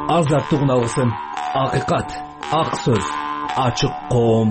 Азаттык үналгысын, акыйкат, ак сөз, ачык коом.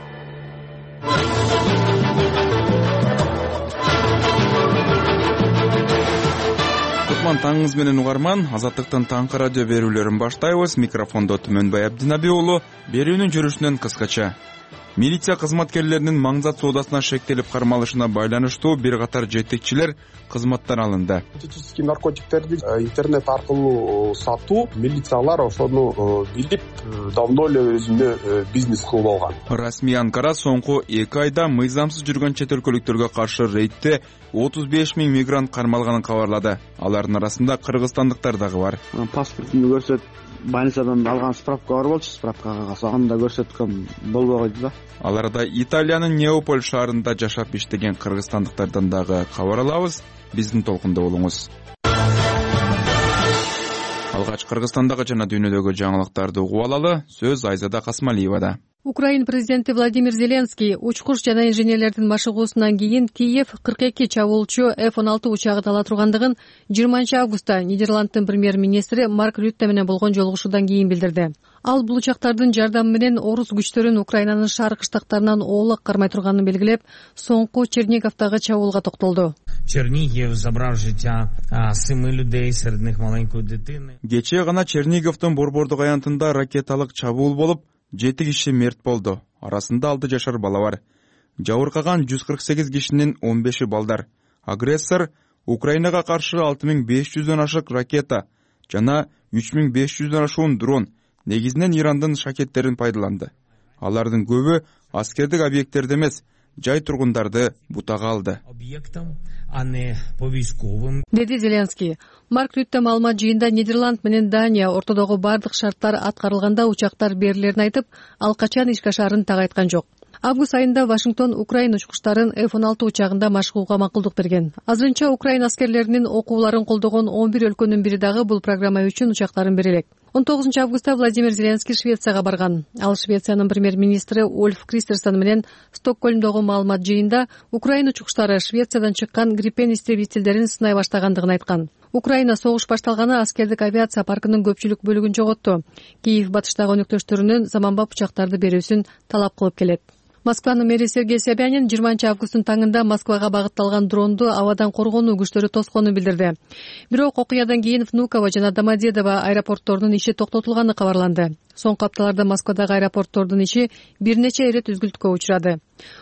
Таңыңыз менен угарман, Азаттыктын таңкы радио берүүлөрүн баштайбыз. Микрофондо Түмөнбай Абдинаби уулу. Берүүнүн жүрүшүнөн кыскача. Милиция кызматкерлеринин маңзат соодасына шектелип кармалышына байланыштуу бир катар жетекчилер кызматтан алынды. Синтетический наркотиктерди интернет аркылуу сатуу, милициялар ошону билип, давно эле өзүнө бизнес кылып алган. Расмий Анкара соңку 2 айда мыйзамсыз жүргөн чет өлкөлүктөргө каршы рейдте 35 000 мигрант кармалганын кабарлады. Алардын арасында кыргызстандыктар дагы бар. Паспортун көрсөтүп, больницадан алган справка бар болчу, справка кагаз анда көрсөткөм болбой койду да. Аларда Италиянын Неаполь шаарында жашап иштеген кыргызстандыктардан дагы кабар алабыз. Биздин толкунда болуңуз. Алгач Кыргызстандагы жана дүйнөдөгү жаңылыктарды угуп алалы. Сөз Айзада Касмалиевада. Украин президенти Владимир Зеленский учкуч жана инженерлердин машыгуусунан кийин Киев 42 чабуулчу F-16 учагын ала тургандыгын 20 августта Нидерланддын премьер-министри Марк Рютте менен болгон жолугушуудан кийин билдирди. Ал бул учактардын жардамы менен орус күчтөрүн Украинанын шаар кыштактарынан оолак кармай турганын белгилеп, соңку Черниговдагы чабуулга токтолду. Чернігів забрав життя 7 людей, серед них маленької дитини. Кечээ гана Черниговдун Борбордук аянтында ракеталык чабуул болуп, 7 киши мерт болду. Арасында 6 жашар бала бар. Жабыркаган 148 кишинин 15-и балдар. Агрессор Украинага каршы 6500дөн ашык ракета жана 3500дөн ашуун дрон, негизинен Ирандын шакеттерин пайдаланды. Алардын көбү аскердик объекттерде эмес, жай тургундарды бутага алды. Деди Зеленский. Марк Рютте маалымат жыйында Нидерланд менен Дания ортодогу бардык шарттар аткарылганда учактар берилерин айтып, ал качан ишке ашаарын так айткан жок. Август айында Вашингтон Украина учкучтарын F-16 учагында машыгууга макулдук берген. Азырынча Украина аскерлеринин окууларын колдогон 11 өлкөнүн бири дагы бул программа үчүн учактарын берелек. 19 августта Владимир Зеленский Швецияга барган. Ал Швециянын премьер-министри Ульф Кристерсон менен Стокгольмдогу маалымат жыйында Украина учкучтары Швециядан чыккан Гриппен истребительдерин сынай баштагандыгын айткан. Украина согуш башталганы аскердик авиация паркынын көпчүлүк бөлүгүн жоготту. Киев батыштагы өнөктөштөрүнүн заманбап учактарды берүүсүн талап кылып келет. Москванын мэри Сергей Собянин 20 августтун таңында Москвага багытталган дронду абадан коргонуу күчтөрү тосконун билдирди. Бирок окуядан кийин Внуково жана Домодедово аэропортторунун иши токтотулганы кабарланды. Соңку апталарда Москвадагы аэропорттордун иши бир нече ирет үзгүлтүккө учурады.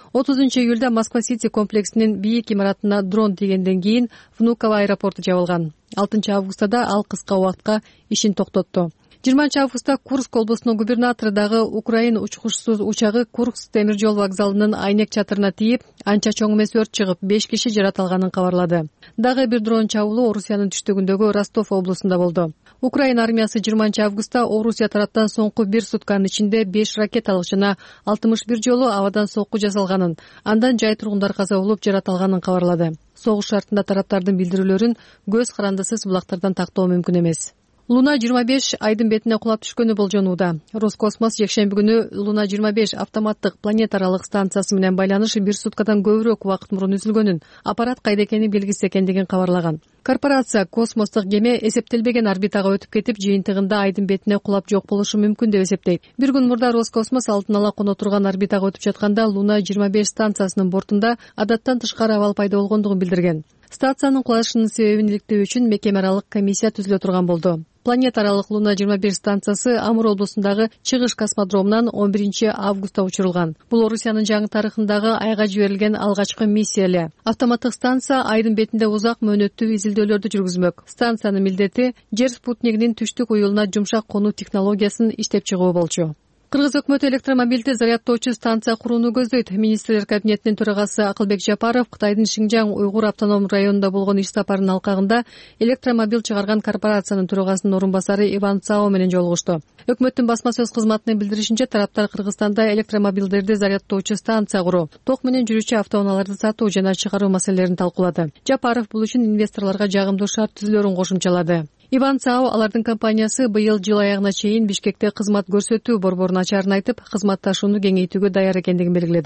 30 июлда Москва-Сити комплексинин бийик имаратына дрон тийгенден кийин Внуково аэропорту жабылган. 6 августта ал кыска убакытка ишин токтотту. 20 августта Курск облусунун губернатору дагы Украин учкучсуз учагы Курск темир жол вокзалынын айнек чатырына тийип, анча чоң эмес өрт чыгып, 5 киши жаратылганын кабарлады. Дагы бир дрон чабуулу Орусиянын түштүгүндөгү Ростов облусунда болду. Украин армиясы 20 августта Орусия тараптан соңку 1 сутканын ичинде 5 ракеталык жана 61 жолу абадан сокку жасалганын, андан жай тургундар каза болуп жаратылганын кабарлады. Согуш шартында тараптардын билдирүүлөрүн көз карандысыз булактардан тактоо мүмкүн эмес. Луна 25 айдын бетине кулап түшкөнү болжонууда. Роскосмос жекшемби күнү Луна 25 автоматтык планетаралык станциясы менен байланыш 1 суткадан көбүрөөк убакыт мурун үзүлгөнүн, аппарат кайда экени белгисиз экендигин кабарлаган. Корпорация космостук кеме эсептелбеген орбитага өтүп кетип, жыйынтыгында айдын бетине кулап жок болушу мүмкүн деп эсептейт. Бир күн мурда Роскосмос алтын ала коно турган орбитага өтүп жатканда Луна 25 станциясынын бортунда адаттан тышкары абал пайда болгондугун билдирген. Станциянын кулашынын себебин иликтөө үчүн мекеме аралык комиссия түзүлө турган болду. Планетаралык Луна 21 станциясы Амур облусундагы Чыгыш космодромунан 11 августта учурулган. Бул Орусиянын жаңы тарыхындагы айга жиберилген алгачкы миссия эле. Автоматтык станция айдын бетинде узак мөөнөттүү изилдөөлөрдү жүргүзмөк. Станциянын милдети жер спутнигинин түштүк уюлуна жумшак конуу технологиясын иштеп чыгуу болчу. Кыргыз өкмөтү электромобилди зарядтоочу станция курууну көздөйт. Министрлер кабинетинин төрагасы Акылбек Жапаров Кытайдын Шинжаң уйгур автоном районунда болгон иш сапарынын алкагында электромобил чыгарган корпорациянын төрагасынын орун басары Иван Цао менен жолугушту. Өкмөттүн басма сөз кызматынын билдиришинче, тараптар Кыргызстанда электромобилдерди зарядтоочу станция куруу, ток менен жүрүүчү автоунааларды сатуу жана чыгаруу маселелерин талкуулады. Жапаров бул үчүн инвесторлорго жагымдуу шарт түзүлөрүн кошумчалады. Иван Цао алардын компаниясы быйыл жыл аягына чейин Бишкекте кызмат көрсөтүү борборун ачаарын айтып, кызматташууну кеңейтүүгө даяр экендигин белгиледи.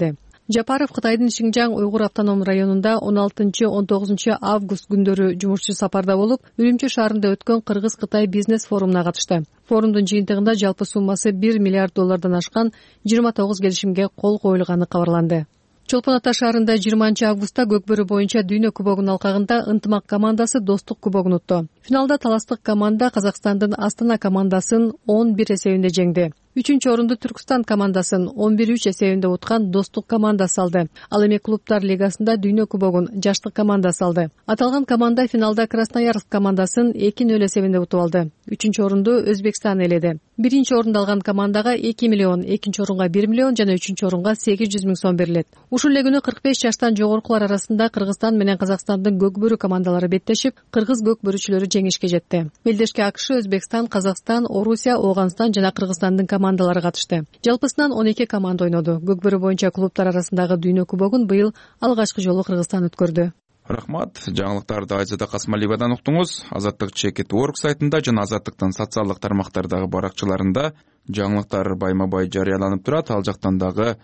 Жапаров Кытайдын Шинжаң уйгур автоном районунда 16-19 август күндөрү жумушчу сапарда болуп, Үрүмчү шаарында өткөн Кыргыз-Кытай бизнес форумуна катышты. Форумдун жыйынтыгында жалпы суммасы $1 миллиард ашкан 29 келишимге кол коюлганы кабарланды. Чолпон Ата шаарында 20 августта Көкбөрү боюнча Дүйнө кубогунун алкагында ынтымак командасы Достук кубогун утту. Финалда таластык команда Казакстандын Астана командасын 11 эсебинде жеңди. 3-чү орунду Түркстан командасын 11-3 эсебинде уткан Достук командасы алды. Ал эми клубтар лигасында Дүйнө кубогун Жаштык командасы алды. Аталган команда финалда Красноярск командасын 2-0 эсебинде утуп алды. 3-чү орунду Өзбекстан ээледи. 1-чи орунду алган командага 2 миллион, 2-чи орунга 1 миллион жана 3-чү орунга 800 миң сом берилет. Ушул эле күнү 45 жаштан жогоркулар арасында Кыргызстан менен Казакстандын көкбөрү командалары беттешип, кыргыз көкбөрүчүлөрү жеңишке жетти. Белдешке АКШ, Өзбекстан, Казакстан, Орусия, Ооганстан жана Кыргызстандын командалары катышты. Жалпысынан 12 команда ойноду. Көкбөрү боюнча клубтар арасындагы Дүйнө кубогун быйыл алгачкы жолу Кыргызстан өткөрдү. Рахмат. Жаңылыктарды Айзада Касмалиевадан уктуңуз. Азаттык Чекит.org сайтында жана Азаттыктын социалдык тармактардагы баракчаларында жаңылыктар байма-бай жарыяланып турат. Ал жактан дагы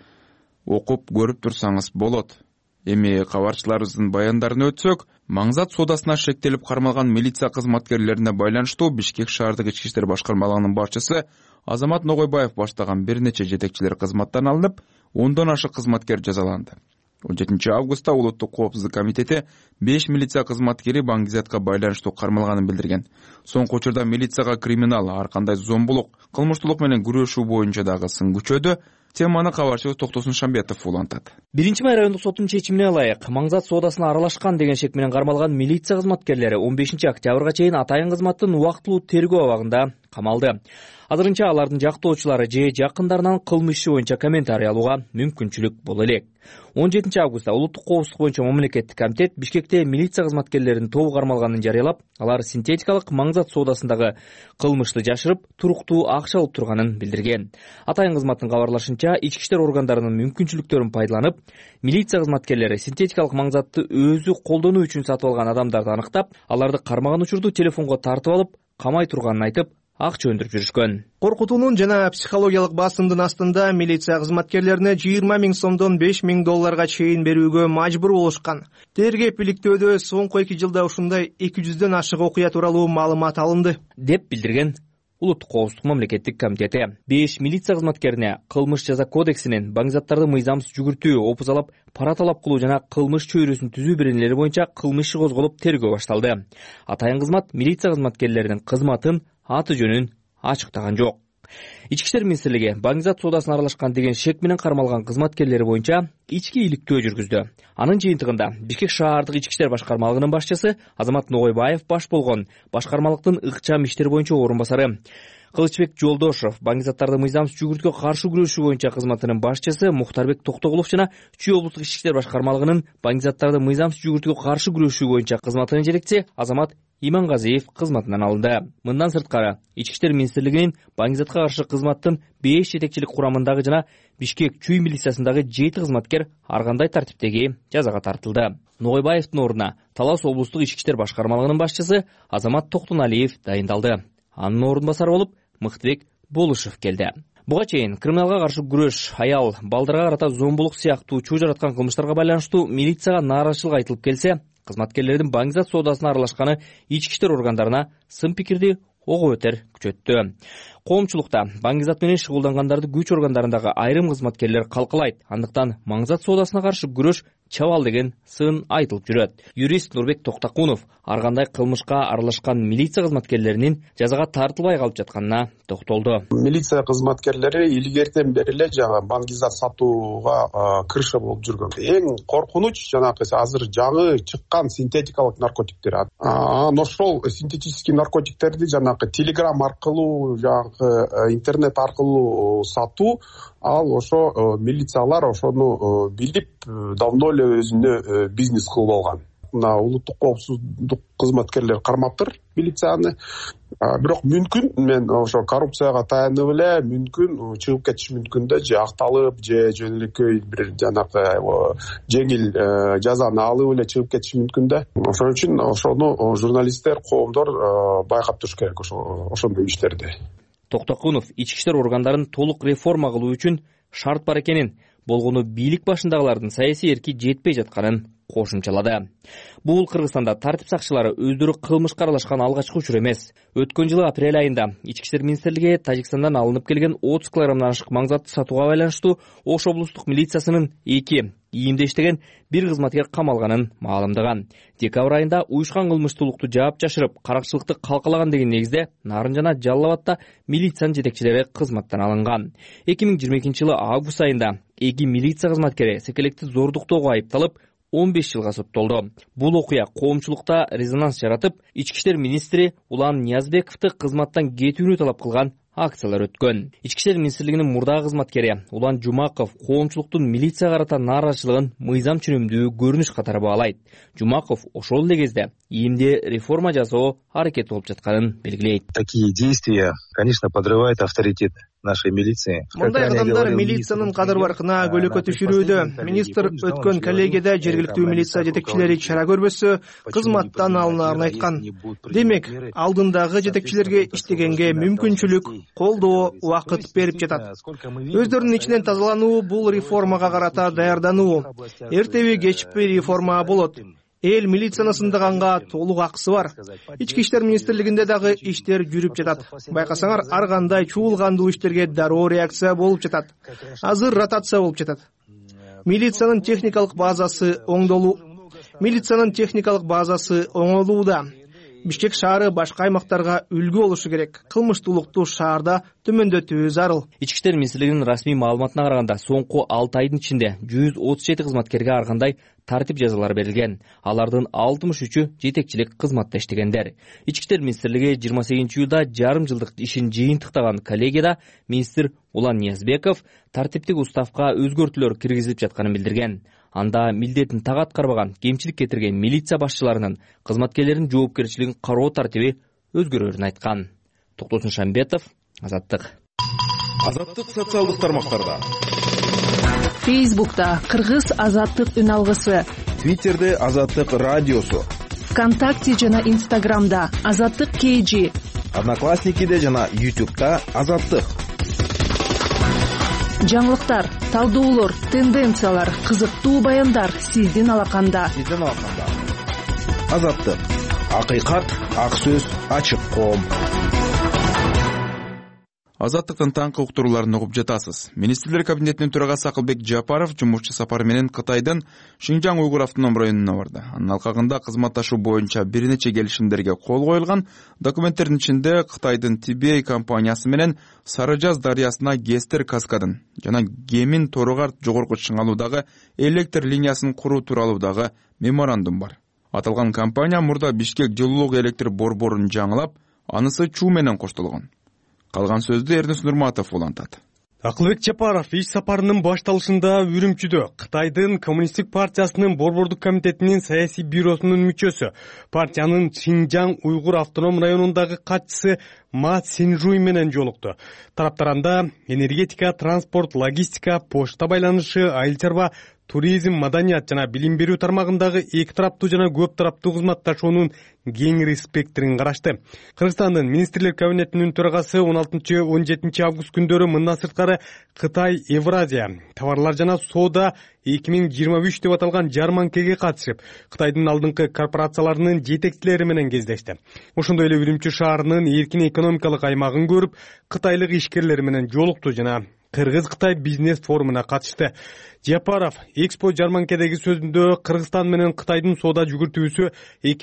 окуп көрүп турсаңыз болот. Эми кабарчыларыбыздын баяндарын өтсөк, Маңзат соодасына шектелип кармалган милиция кызматкерлерине байланыштуу Бишкек шаардык ички иштер башкармалыгынын башчысы Азамат Ногойбаев баштаган бир нече жетекчилер кызматтан алынып, 10дон ашык кызматкер жазаланды. 17 августта Улуттук коопсуздук комитети 5 милиция кызматкери Баңгизатка байланыштуу кармалганын билдирген. Соңку учурда милицияга криминал, ар кандай зомбулук, кылмыштуулук менен күрөшүү боюнча дагы сын күчөдү. Теманы кабарчыбыз Токтосун Шамбетов улантат. 1-май райондук соттун чечимине ылайык Маңзат соодасына аралашкан деген шек менен кармалган милиция кызматкерлери 15 октябрга чейин атайын кызматтын убактылуу тергөө абагында камалды. Азырынча алардын жактоочулары же жакындарынан кылмыш иши боюнча комментарий алууга мүмкүнчүлүк боло элек. 17 августта Улуттук коопсуздук боюнча мамлекеттик комитет Бишкекте милиция кызматкерлеринин тобу кармалганын жарыялап, алар синтетикалык Маңзат соодасындагы кылмышты жашырып, туруктуу акча алып турганын билдирген. Атайын кызматтын кабарлашынча, ички иштер органдарынын мүмкүнчүлүктөрүн пайдаланып, милиция кызматкерлери синтетикалык Маңзатты өзү колдонуу үчүн сатып алган адамдарды аныктап, аларды кармаган учурду телефонго тартып алып, камай турганын айтып, акча өндүрүп жүрүшкөн. Коркутуунун жана психологиялык басымдын астында милиция кызматкерлерине 20 миң сомдон 5 миң долларга чейин берүүгө мажбур болушкан. Тергеп иликтөөдө соңку 2 жылда ушундай 200дөн ашык окуя тууралуу маалымат алынды, деп билдирген Улуттук коопсуздук мамлекеттик комитети. 5 милиция кызматкерине кылмыш жаза кодексинин Баңгизаттарды мыйзамсыз жүгүртүү, опузалап, пара талап кылуу жана кылмыш чөйрөсүн түзүү беренелери боюнча кылмыш иши козголуп тергөө башталды. Атайын кызмат милиция кызматкерлеринин кызматын, аты жөнүн ачыктаган жок. Ички иштер министрлиги Баңгизат соодасына аралашкан деген шек менен кармалган кызматкерлери боюнча ички иликтөө жүргүздү. Анын жыйынтыгында Бишкек шаардык ички иштер башкармалыгынын башчысы Азамат Ногойбаев баш болгон башкармалыктын ыкчам иштер боюнча орун басары, Кылычбек Жолдошов Баңгизаттарды мыйзамсыз жүгүртүүгө каршы күрөшүү боюнча кызматынын башчысы Мухтарбек Токтогулов жана Чүй облустук ички иштер башкармалыгынын Баңгизаттарды мыйзамсыз жүгүртүүгө каршы күрөшүү боюнча кызматынын жетекчиси Азамат Имангазиев кызматынан алынды. Мындан сырткары, Ички иштер министрлигинин Баңгизатка каршы кызматтын 5 жетекчилик курамындагы жана Бишкек Чүй милициясындагы 7 кызматкер ар кандай тартиптеги жазага тартылды. Ногойбаевдин ордуна Талас облустук ички иштер башкармалыгынын башчысы Азамат Токтоналиев дайындалды. Анын ордун басары болуп Мыктыбек Болушев келди. Буга чейин криминалга каршы күрөш, аял, балдарга карата зомбулук сыяктуу чуу жараткан кылмыштарга байланыштуу милицияга нааразычылык айтылып келсе, кызматкерлердин Баңгизат соодасына аралашканы ички иштер органдарына сын пикирди ого бетер күчөттү. Коомчулукта Баңгизат менен шугулдангандарды күч органдарындагы айрым кызматкерлер калкалайт. Андыктан Маңзат соодасына каршы күрөш чабал деген сын айтылып жүрөт. Юрист Нурбек Токтакунов ар кандай кылмышка аралашкан милиция кызматкерлеринин жазага тартылбай калып жатканына токтолду. Милиция кызматкерлери илгертен бери эле жаңы Баңгизат сатууга кырыша болуп жүргөн. Эң коркунуч жанагы азыр жаңы чыккан синтетикалык наркотиктер. Ошол синтетический наркотиктерди жанагы телеграм аркылуу, интернет аркылуу сатуу, ал ошо милициялар ошону билип давно эле өзүнө бизнес кылып алган. Мына улуттук коопсуздук кызматкерлери кармаптыр милицияны. Бирок мүмкүн мен ошо коррупцияга таянып эле мүмкүн чыгып кетиш мүмкүн да, же акталып, же жөнөкөй бир жанагы жеңил жазаны алып эле чыгып кетиш мүмкүн да. Ошон үчүн ошону журналисттер, коомдор байкап туруш керек ошондой иштерди. Токтокунов ички иштер органдарын толук реформа кылуу үчүн шарт бар экенин, болгону бийлик башындагылардын саясий эрки жетпей жатканын кошумчалады. Бул Кыргызстанда тартип сакчылары өздөрү кылмышка аралашкан алгачкы учур эмес. Өткөн жылы апрель айында Ички иштер министрлиги Тажикстандан алынып келген 30 килограммдан ашык маңзатты сатууга байланыштуу Ош облустук милициясынын 2 ийимде иштеген бир кызматкер камалганын маалымдаган. Декабрь айында уюшкан кылмыштуулукту жаап жашырып, каракчылыкты калкалаган деген негизде Нарын жана Жалал Абадта милициянын жетекчилери кызматтан алынган. 2022-жылы август айында 2 милиция кызматкери секелекти зордуктоого айыпталып 15 жылга соттолду. Бул окуя коомчулукта резонанс жаратып, Ички иштер министри Улан Ниязбековду кызматтан кетүүнү талап кылган акциялар өткөн. Ички иштер министрлигинин мурдагы кызматкери Улан Жумаков коомчулуктун милицияга карата нааразычылыгын мыйзам чүнүмдүү көрүнүш катары баалайт. Жумаков ошол эле кезде ийимде реформа жасоо аракети болуп жатканын белгилейт. Такие действия, конечно, подрывают авторитет нашей милиции. Мындай кадамдар милициянын кадыр баркына көлөкө түшүрүүдө. Министр өткөн коллегияда жергиликтүү милиция жетекчилери чара көрбөсө кызматтан алынаарын айткан. Демек, алдындагы жетекчилерге иштегенге мүмкүнчүлүк, колдоо, убакыт берип жатат. Өздөрүнүн ичинен тазалануу бул реформага карата даярдануу. Эртеби кечпи реформа болот. Эл милицияны сындаганга толук акысы бар. Ички иштер министрлигинде дагы иштер жүрүп жатат. Байкасаңар, ар кандай чуулгандуу иштерге дароо реакция болуп жатат. Азыр ротация болуп жатат. Милициянын техникалык базасы оңолууда. Бишкек шаары башка аймактарга үлгү болушу керек. Кылмыштуулукту шаарда төмөндөтүү зарыл. Ички иштер министрлигинин расмий маалыматына караганда, соңку 6 айдын ичинде 137 кызматкерге ар кандай тартип жазалары берилген. Алардын 63-ü жетекчилик кызматта иштегендер. Ички иштер министрлиги 28-июлда жарым жылдык ишин жыйынтыктаган коллегияда министр Улан Ниязбеков тартиптик уставка өзгөртүүлөр киргизилип жатканын билдирген. Анда милдетин так аткарбаган, кемчилик кетирген милиция башчыларынын кызматкерлердин жоопкерчилигин кароо тартиби өзгөрөрүн айткан. Токтосун Шамбетов, Азаттык. Азаттык социалдык тармактарда. Фейсбукта Кыргыз Азаттык үн алгысы. Твиттерде Азаттык радиосу. ВКонтакте жана Инстаграмда Азаттык KG. Одноклассникиде жана YouTube'да Азаттык. Жаңылыктар, талдоолор, тенденциялар, кызыктуу баяндар сиздин алаканда. Азаттык. Акыйкат, ак сөз, ачык коом. Азаттыктын таңкы уктурууларын угуп жатасыз. Министрлер кабинетинин төрагасы Акылбек Жапаров жумушчу сапары менен Кытайдын Шинжаң уйгур автоном районуна барды. Анын алкагында кызматташуу боюнча бир нече келишимдерге кол коюлган. Документтердин ичинде Кытайдын TBA компаниясы менен Сары Жаз дарыясына Гестер каскадын жана Гемин Торугарт жогорку чыңалуудагы электр линиясын куруу тууралуу дагы меморандум бар. Аталган компания мурда Бишкек жылуулук электр борборун жаңылап, анысы чуу менен коштолгон. Калган сөздү Эрнис Нурматов улантат. Акылбек Жапаров иш сапарынын башталышында Үрүмчүдө Кытайдын Коммунисттик партиясынын борбордук комитетинин саясий бюросунун мүчөсү, партиянын Шинжаң уйгур автоном районундагы катчысы Ма Синжуй менен жолукту. Тараптарында энергетика, транспорт, логистика, почта байланышы, айыл чарба, туризм, маданият жана билим берүү тармагындагы эки тараптуу жана көп тараптуу кызматташуунун кеңири спектрин карашты. Кыргызстандын министрлер кабинетинин төрагасы 16-17 август күндөрү мындан сырткары Кытай Евразия товарлар жана соода 2023 деп аталган жарманкеге катышып, Кытайдын алдыңкы корпорацияларынын жетекчилери менен кездешти. Ошондой эле Үрүмчү шаарынын эркин экономикалык аймагын көрүп, кытайлык ишкерлер менен жолукту жана Кыргыз-Кытай бизнес форумуна катышты. Жапаров Экспо жарманкедеги сөзүндө Кыргызстан менен Кытайдын соода жүгүртүүсү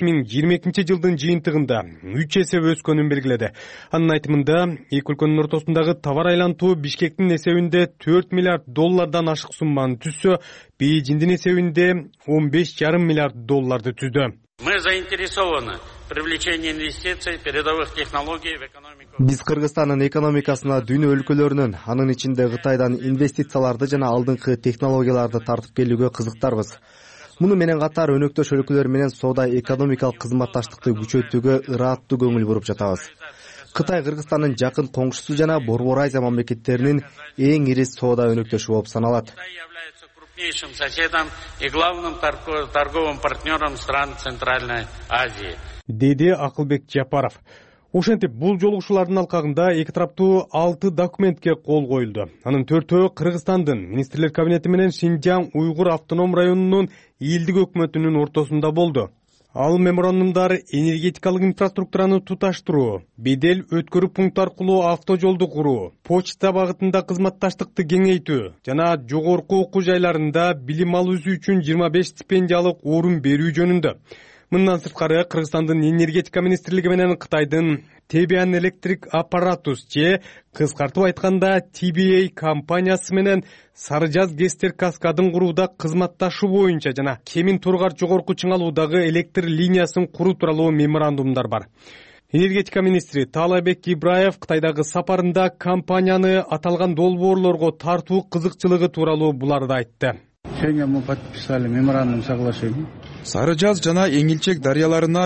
2022 жылдын жыйынтыгында 3 эсе өскөнүн белгиледи. Анын айтымында, эки өлкөнүн ортосундагы товар айлантуу Бишкектин эсебинде $4 миллиард ашык сумманы түзсө, Бейжиңдин эсебинде $15,5 миллиард түздү. Мы заинтересованы в привлечении инвестиций, передовых технологий в экономику. Биз Кыргызстандын экономикасына дүйнө өлкөлөрүнүн, анын ичинде Кытайдан инвестицияларды жана алдыңкы технологияларды тартып келүүгө кызыктарбыз. Муну менен катар өнөктөш өлкөлөр менен соода экономикалык кызматташтыкты күчөтүүгө ыраттуу көңүл буруп жатабыз. Кытай Кыргызстандын жакын коңшусу жана Борбор Азия мамлекеттеринин эң ири соода өнөктөшү болуп саналат. Крупнейшим соседом и главным торговым партнером стран Центральной Азии. Деди Акылбек Жапаров. Ошентип бул жолугушуулардын алкагында эки тараптуу 6 документке кол коюлду. Анын 4-өө Кыргызстандын министрлер кабинети менен Шинжаң Уйгур автоном районунун элдик өкмөтүнүн ортосунда болду. Ал меморандумдар энергетикалык инфраструктураны туташтыруу, бедел өткөрүү пункт аркылуу автожолду куруу, почта багытында кызматташтыкты кеңейтүү жана жогорку окуу жайларында билим алуусу үчүн 25 стипендиялык орун берүү жөнүндө. Мындан сырткары Кыргызстандын энергетика министрлиги менен Кытайдын Tebian Electric Apparatus же кыскартып айтканда TBA компаниясы менен Сары Жаз ГЭСтер каскадын курууда кызматташуу боюнча жана Кемин Тургар жогорку чыңалуудагы электр линиясын куруу тууралуу меморандумдар бар. Энергетика министри Таалайбек Ибраев Кытайдагы сапарында компанияны аталган долбоорлорго тартуу кызыкчылыгы тууралуу буларды айтты. Сегодня мы подписали меморандум соглашения. Сары Жаз жана Эңилчек дарыяларына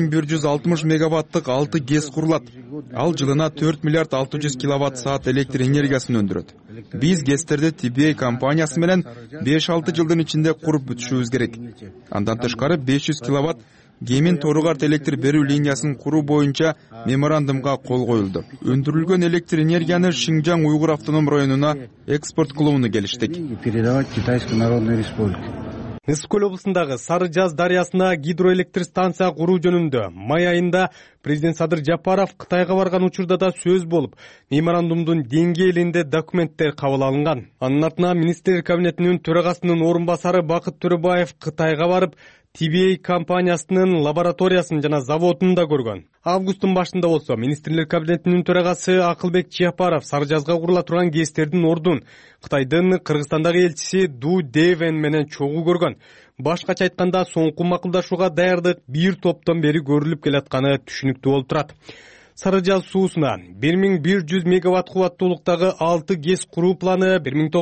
1160 мегаваттык 6 ГЭС курулат. Ал жылына 4 миллиард 600 киловатт саат электр энергиясын өндүрөт. Биз ГЭСтерди TBA компаниясы менен 5-6 жылдын ичинде куруп бүтүшүбүз керек. Андан тышкары 500 киловатт Кемин Тургар электр берүү линиясын куруу боюнча меморандумга кол коюлду. Өндүрүлгөн электр энергияны Шинжаң Уйгур автоном районуна экспорт кылууну келиштик. Передавать Китайской Народной Республике. Ысык көл облусундагы Сары Жаз дарыясына гидроэлектр станция куруу жөнүндө май айында президент Садыр Жапаров Кытайга барган учурда да сөз болуп, меморандумдун деңгээлинде документтер кабыл алынган. Анын артынан министрлер кабинетинин төрагасынын орун басары Бакыт Төрөбаев Кытайга барып, TBA компаниясынын лабораториясын жана заводун да көргөн. Августтун башында болсо министрлер кабинетинин төрагасы Акылбек Чапаров Сары Жазга курула турган ГЭСтердин ордун Кытайдын Кыргызстандагы элчиси Ду Девен менен чогуу көргөн. Башкача айтканда, соңку макулдашууга даярдык бир топтон бери көрүлүп келатканы түшүнүктүү болуп турат. Сары Жаз суусуна 1100 мегаватт кубаттуулуктагы 6 ГЭС куруу планы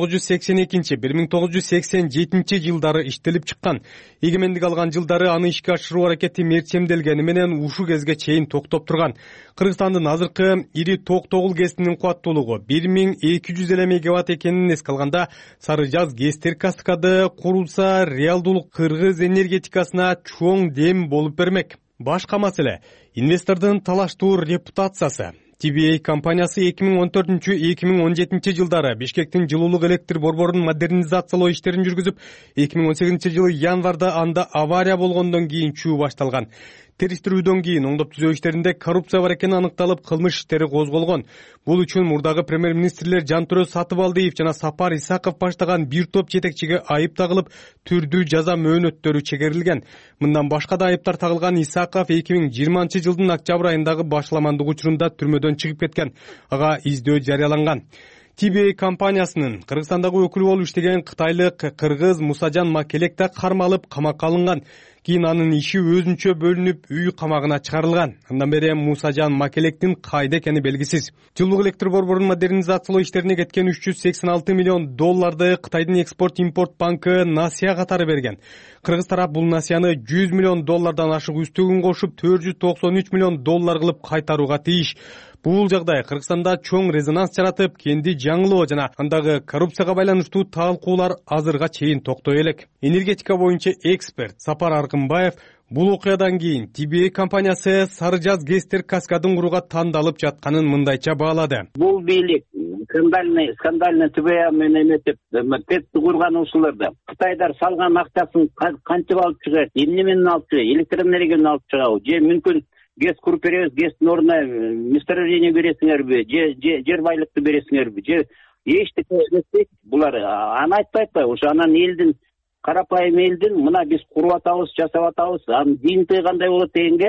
1982-1987 жылдары иштелип чыккан. Эгемендик алган жылдары аны ишке ашыруу аракети мерчемделгени менен ушул кезге чейин токтоп турган. Кыргызстандын азыркы ири токтогул ГЭСинин кубаттуулугу 1200 мегаватт экенин эске алганда, Сары Жаз ГЭСтер каскады курулса реалдуулук кыргыз энергетикасына чоң дем болуп бермек. Башка маселе инвестордун талаштуу репутациясы. TBA компаниясы 2014-2017 жылдары Бишкектин жылуулук электр борборун модернизациялоо иштерин жүргүзүп, 2018 жылы январда анда авария болгондон кийин чуу башталган. Териштирүүдөн кийин оңдоп түзөө иштеринде коррупция бар экени аныкталып, кылмыш иштери козголгон. Бул үчүн мурдагы премьер-министрлер Жантөрө Сатыбалдиев жана Сапар Исаков баштаган бир топ жетекчиге айып тагылып, түрдүү жаза мөөнөттөрү чегерилген. Мындан башка да айыптар тагылган Исаков 2020 жылдын октябрь айындагы башламандык учурунда түрмөдөн чыгып кеткен. Ага издөө жарыяланган. TBA компаниясынын Кыргызстандагы өкүлү болуп иштеген кытайлык кыргыз Мусажан Макелек да кармалып, камакка алынган. Кийин анын иши өзүнчө бөлүнүп, үй камагына чыгарылган. Андан бери Мусажан Макелектин кайда экени белгисиз. Жылуулук электр борборун модернизациялоо иштерине кеткен 386 миллион долларды Кытайдын экспорт-импорт банкы насыя катары берген. Кыргыз тарап бул насыяны 100 миллион доллардан ашык үстөгүн кошуп 493 миллион доллар кылып кайтарууга тийиш. Бул жагдай Кыргызстанда чоң резонанс жаратып, кенди жаңылоо жана андагы коррупцияга байланыштуу талкуулар азырга чейин токтой элек. Энергетика боюнча эксперт Сапар Аркынбаев бул окуядан кийин TBA компаниясы Сары Жаз ГЭСтер каскадын курууга тандалып жатканын мындайча баалады. Бул бийлик скандальный TBA менен эметип, ПЭТти курган ушуларда Кытайдар салган акчасын кантип алып чыгат, эмне менен алып чыгат, электр энергияны алып чыгабы, же мүмкүн ГЭС куруп беребиз, ГЭСтин ордуна месторождение бересиңерби, жер байлыкты бересиңерби, же эчтеке эметпейт. Булар аны айтпайт да, ушу анан элдин, карапайым элдин мына биз куруп атабыз, жасап атабыз, анын зыйынтыгы кандай болот дегенге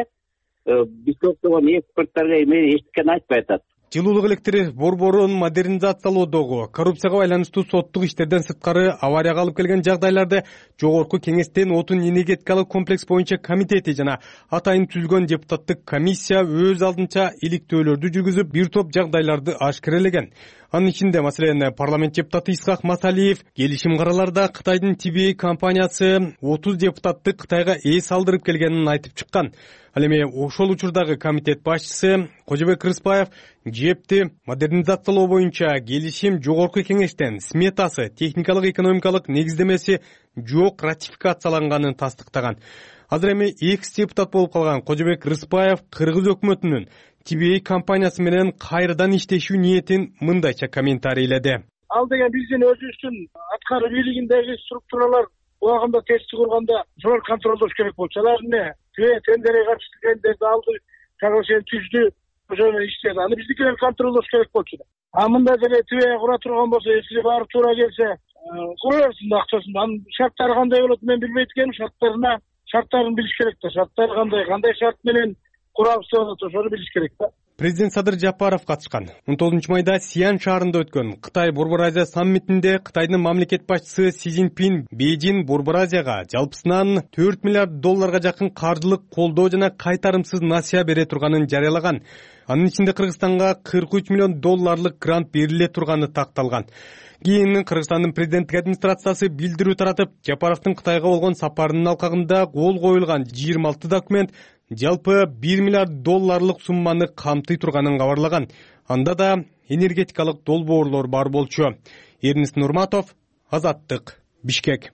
биз токтогон экспорттарга эчтекени айтпай атат. Жылуулук электр борборун модернизациялоодогу коррупцияга байланыштуу соттук иштерден сырткары аварияга алып келген жагдайларды жогорку кеңештен отун энергетикалык комплекс боюнча комитети жана атайын түзүлгөн депутаттык комиссия өз алдынча иликтөөлөрдү жүргүзүп, бир топ жагдайларды ашкерелеген. Анын ичинде маселен парламент депутаты Исхак Масалиев келишим караларда Кытайдын TBA компаниясы 30 депутатты Кытайга эс алдырып келгенин айтып чыккан. Ал эми ошол учурдагы комитет башчысы Кожобек Рыспаев жепти модернизациялоо боюнча келишим жогорку кеңештен сметасы, техникалык экономикалык негиздемеси жок ратификацияланганын тастыктаган. Азыр эми экс депутат болуп калган Кожобек Рыспаев Кыргыз өкмөтүнүн TBA компаниясы менен кайрадан иштешүү ниетин мындайча комментарийледи. Ал деген биздин өзүбүздүн аткаруу бийлигиндеги структуралар убагында тести курганда ошолор контролдош керек болчу. Алар эмне тендерге каршы тендерди алды, соглашение түздү, ошону иштеди. Аны биздикилер контролдош керек болчу. Мындай деле ТБА кура турган болсо, эсиге барып туура келсе, кура берсин да акчасын. Анын шарттары кандай болот мен билбейт экенмин. Шарттарын билиш керек да. Шарттары кандай шарт менен курабыз деп атат, ошону билиш керек да. Президент Садыр Жапаров катышкан 19 майда Сиан шаарында өткөн Кытай Борбор Азия саммитинде Кытайдын мамлекет башчысы Си Цзиньпин Бейжин Борбор Азияга жалпысынан $4 миллиард жакын каржылык колдоо жана кайтарымсыз насыя бере турганын жарыялаган. Анын ичинде Кыргызстанга $43 миллион грант бериле турганы такталган. Кийин Кыргызстандын президенттик администрациясы билдирүү таратып, Жапаровдун Кытайга болгон сапарынын алкагында кол коюлган 26 документ жалпы $1 миллиард сумманы камтый турганын кабарлаган. Анда да энергетикалык долбоорлор бар болчу. Эрнис Нурматов, Азаттык, Бишкек.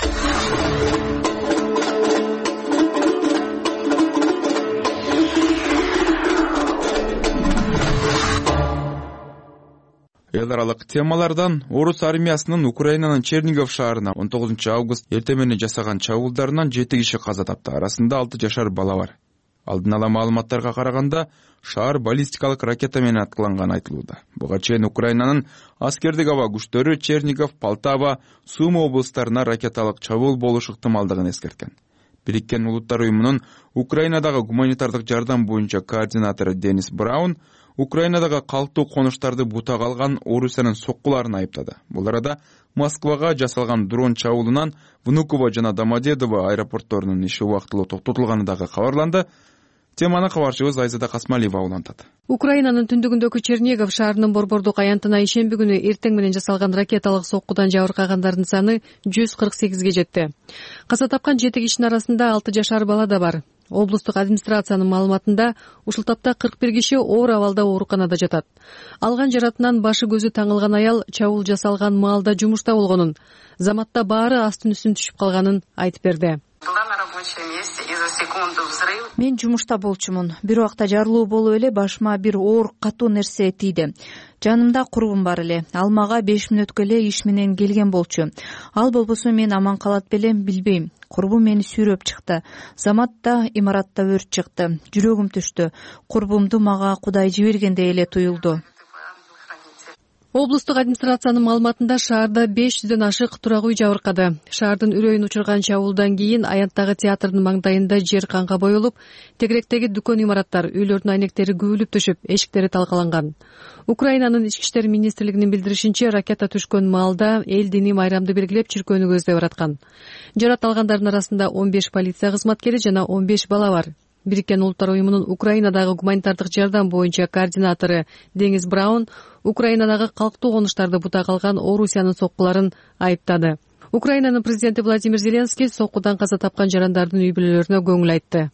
Эл аралык темалардан орус армиясынын Украинанын Чернигов шаарына 19 август эртемени жасаган чабуулдарынан 7 киши каза тапты. Арасында 6 жашар бала бар. Алдын ала маалыматтарга караганда, шаар баллистикалык ракета менен аткыланганы айтылууда. Буга чейин Украинанын аскердик аба күчтөрү Чернигов, Полтава, Сума облустарына ракеталык чабуул болушу ыктымалдыгын эскерткен. Бириккен Улуттар уюмунун Украинадагы гуманитардык жардам боюнча координатору Денис Браун Украинадагы калктуу конуштарды бутага алган Орусиянын соккуларын айыптады. Бул арада Москвага жасалган дрон чабуулунан Внуково жана Домодедово аэропортторунун иши убактылуу токтотулганы дагы кабарланды. Теманы кабарчыбыз Айзада Касмалиева улантат. Украинанын түндүгүндөгү Чернигов шаарынын борбордук аянтына ишемби күнү эртең менен жасалган ракеталык соккудан жабыркагандардын саны 148ге жетти. Каза тапкан 7 кишинин арасында 6 жашар бала да бар. Облустук администрациянын маалыматында ушул тапта 41 киши оор абалда ооруканада жатат. Алган жаратынан башы көзү таңылган аял чабуул жасалган маалда жумушта болгонун, заматта баары астын үстүн түшүп калганын айтып берди. Мен жумушта болчумун. Бир убакта жарылуу болуп эле башыма бир оор катуу нерсе тийди. Жанымда курбум бар эле. Ал мага 5 мүнөткө эле иш менен келген болчу. Ал болбосо мен аман калат белем, билбейм. Курбум мени сүйрөп чыкты. Заматта, имаратта өрт чыкты. Жүрөгүм түштү. Курбумду мага Кудай жибергендей эле туюлду. Облустук администрациянын маалыматында шаарда 500дөн ашык турак үй жабыркады. Шаардын үрөйүн учурган чабуулдан кийин аянттагы театрдын маңдайында жер канга боелуп, тегеректеги дүкөн имараттар, үйлөрдүн айнектери күбүлүп түшүп, эшиктери талкаланган. Украинанын ички иштер министрлигинин билдиришинче, ракета түшкөн маалда эл дини майрамды белгилеп чиркөөнү көздөй бараткан. Жарат алгандардын арасында 15 полиция кызматкери жана 15 бала бар. Бириккен Улуттар уюмунун Украинадагы гуманитардык жардам боюнча координатору Денис Браун Украинадагы калктуу конуштарды бутага алган Орусиянын соккуларын айыптады. Украинанын президенти Владимир Зеленский соккудан каза тапкан жарандардын үй бүлөлөрүнө көңүл айтты.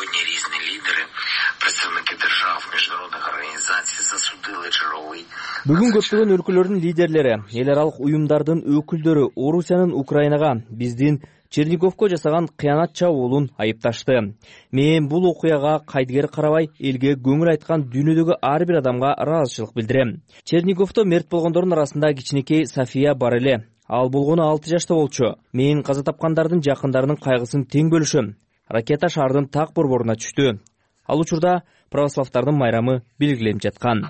Бүгүн көптөгөн өлкөлөрдүн лидерлери, эл аралык уюмдардын өкүлдөрү Орусиянын Украинага биздин Черниговко жасаган кыянат чабуулун айыпташты. Мен бул окуяга кайдыгер карабай, элге көңүл айткан дүйнөдөгү ар бир адамга ыраазычылык билдирем. Черниговдо мерт болгондордун арасында кичинекей София бар эле. Ал болгону 6 жашта болчу. Мен каза тапкандардын жакындарынын кайгысын тең бөлүшөм. Ракета шаардын так борборуна түштү. Ал учурда православдардын майрамы белгиленип жаткан.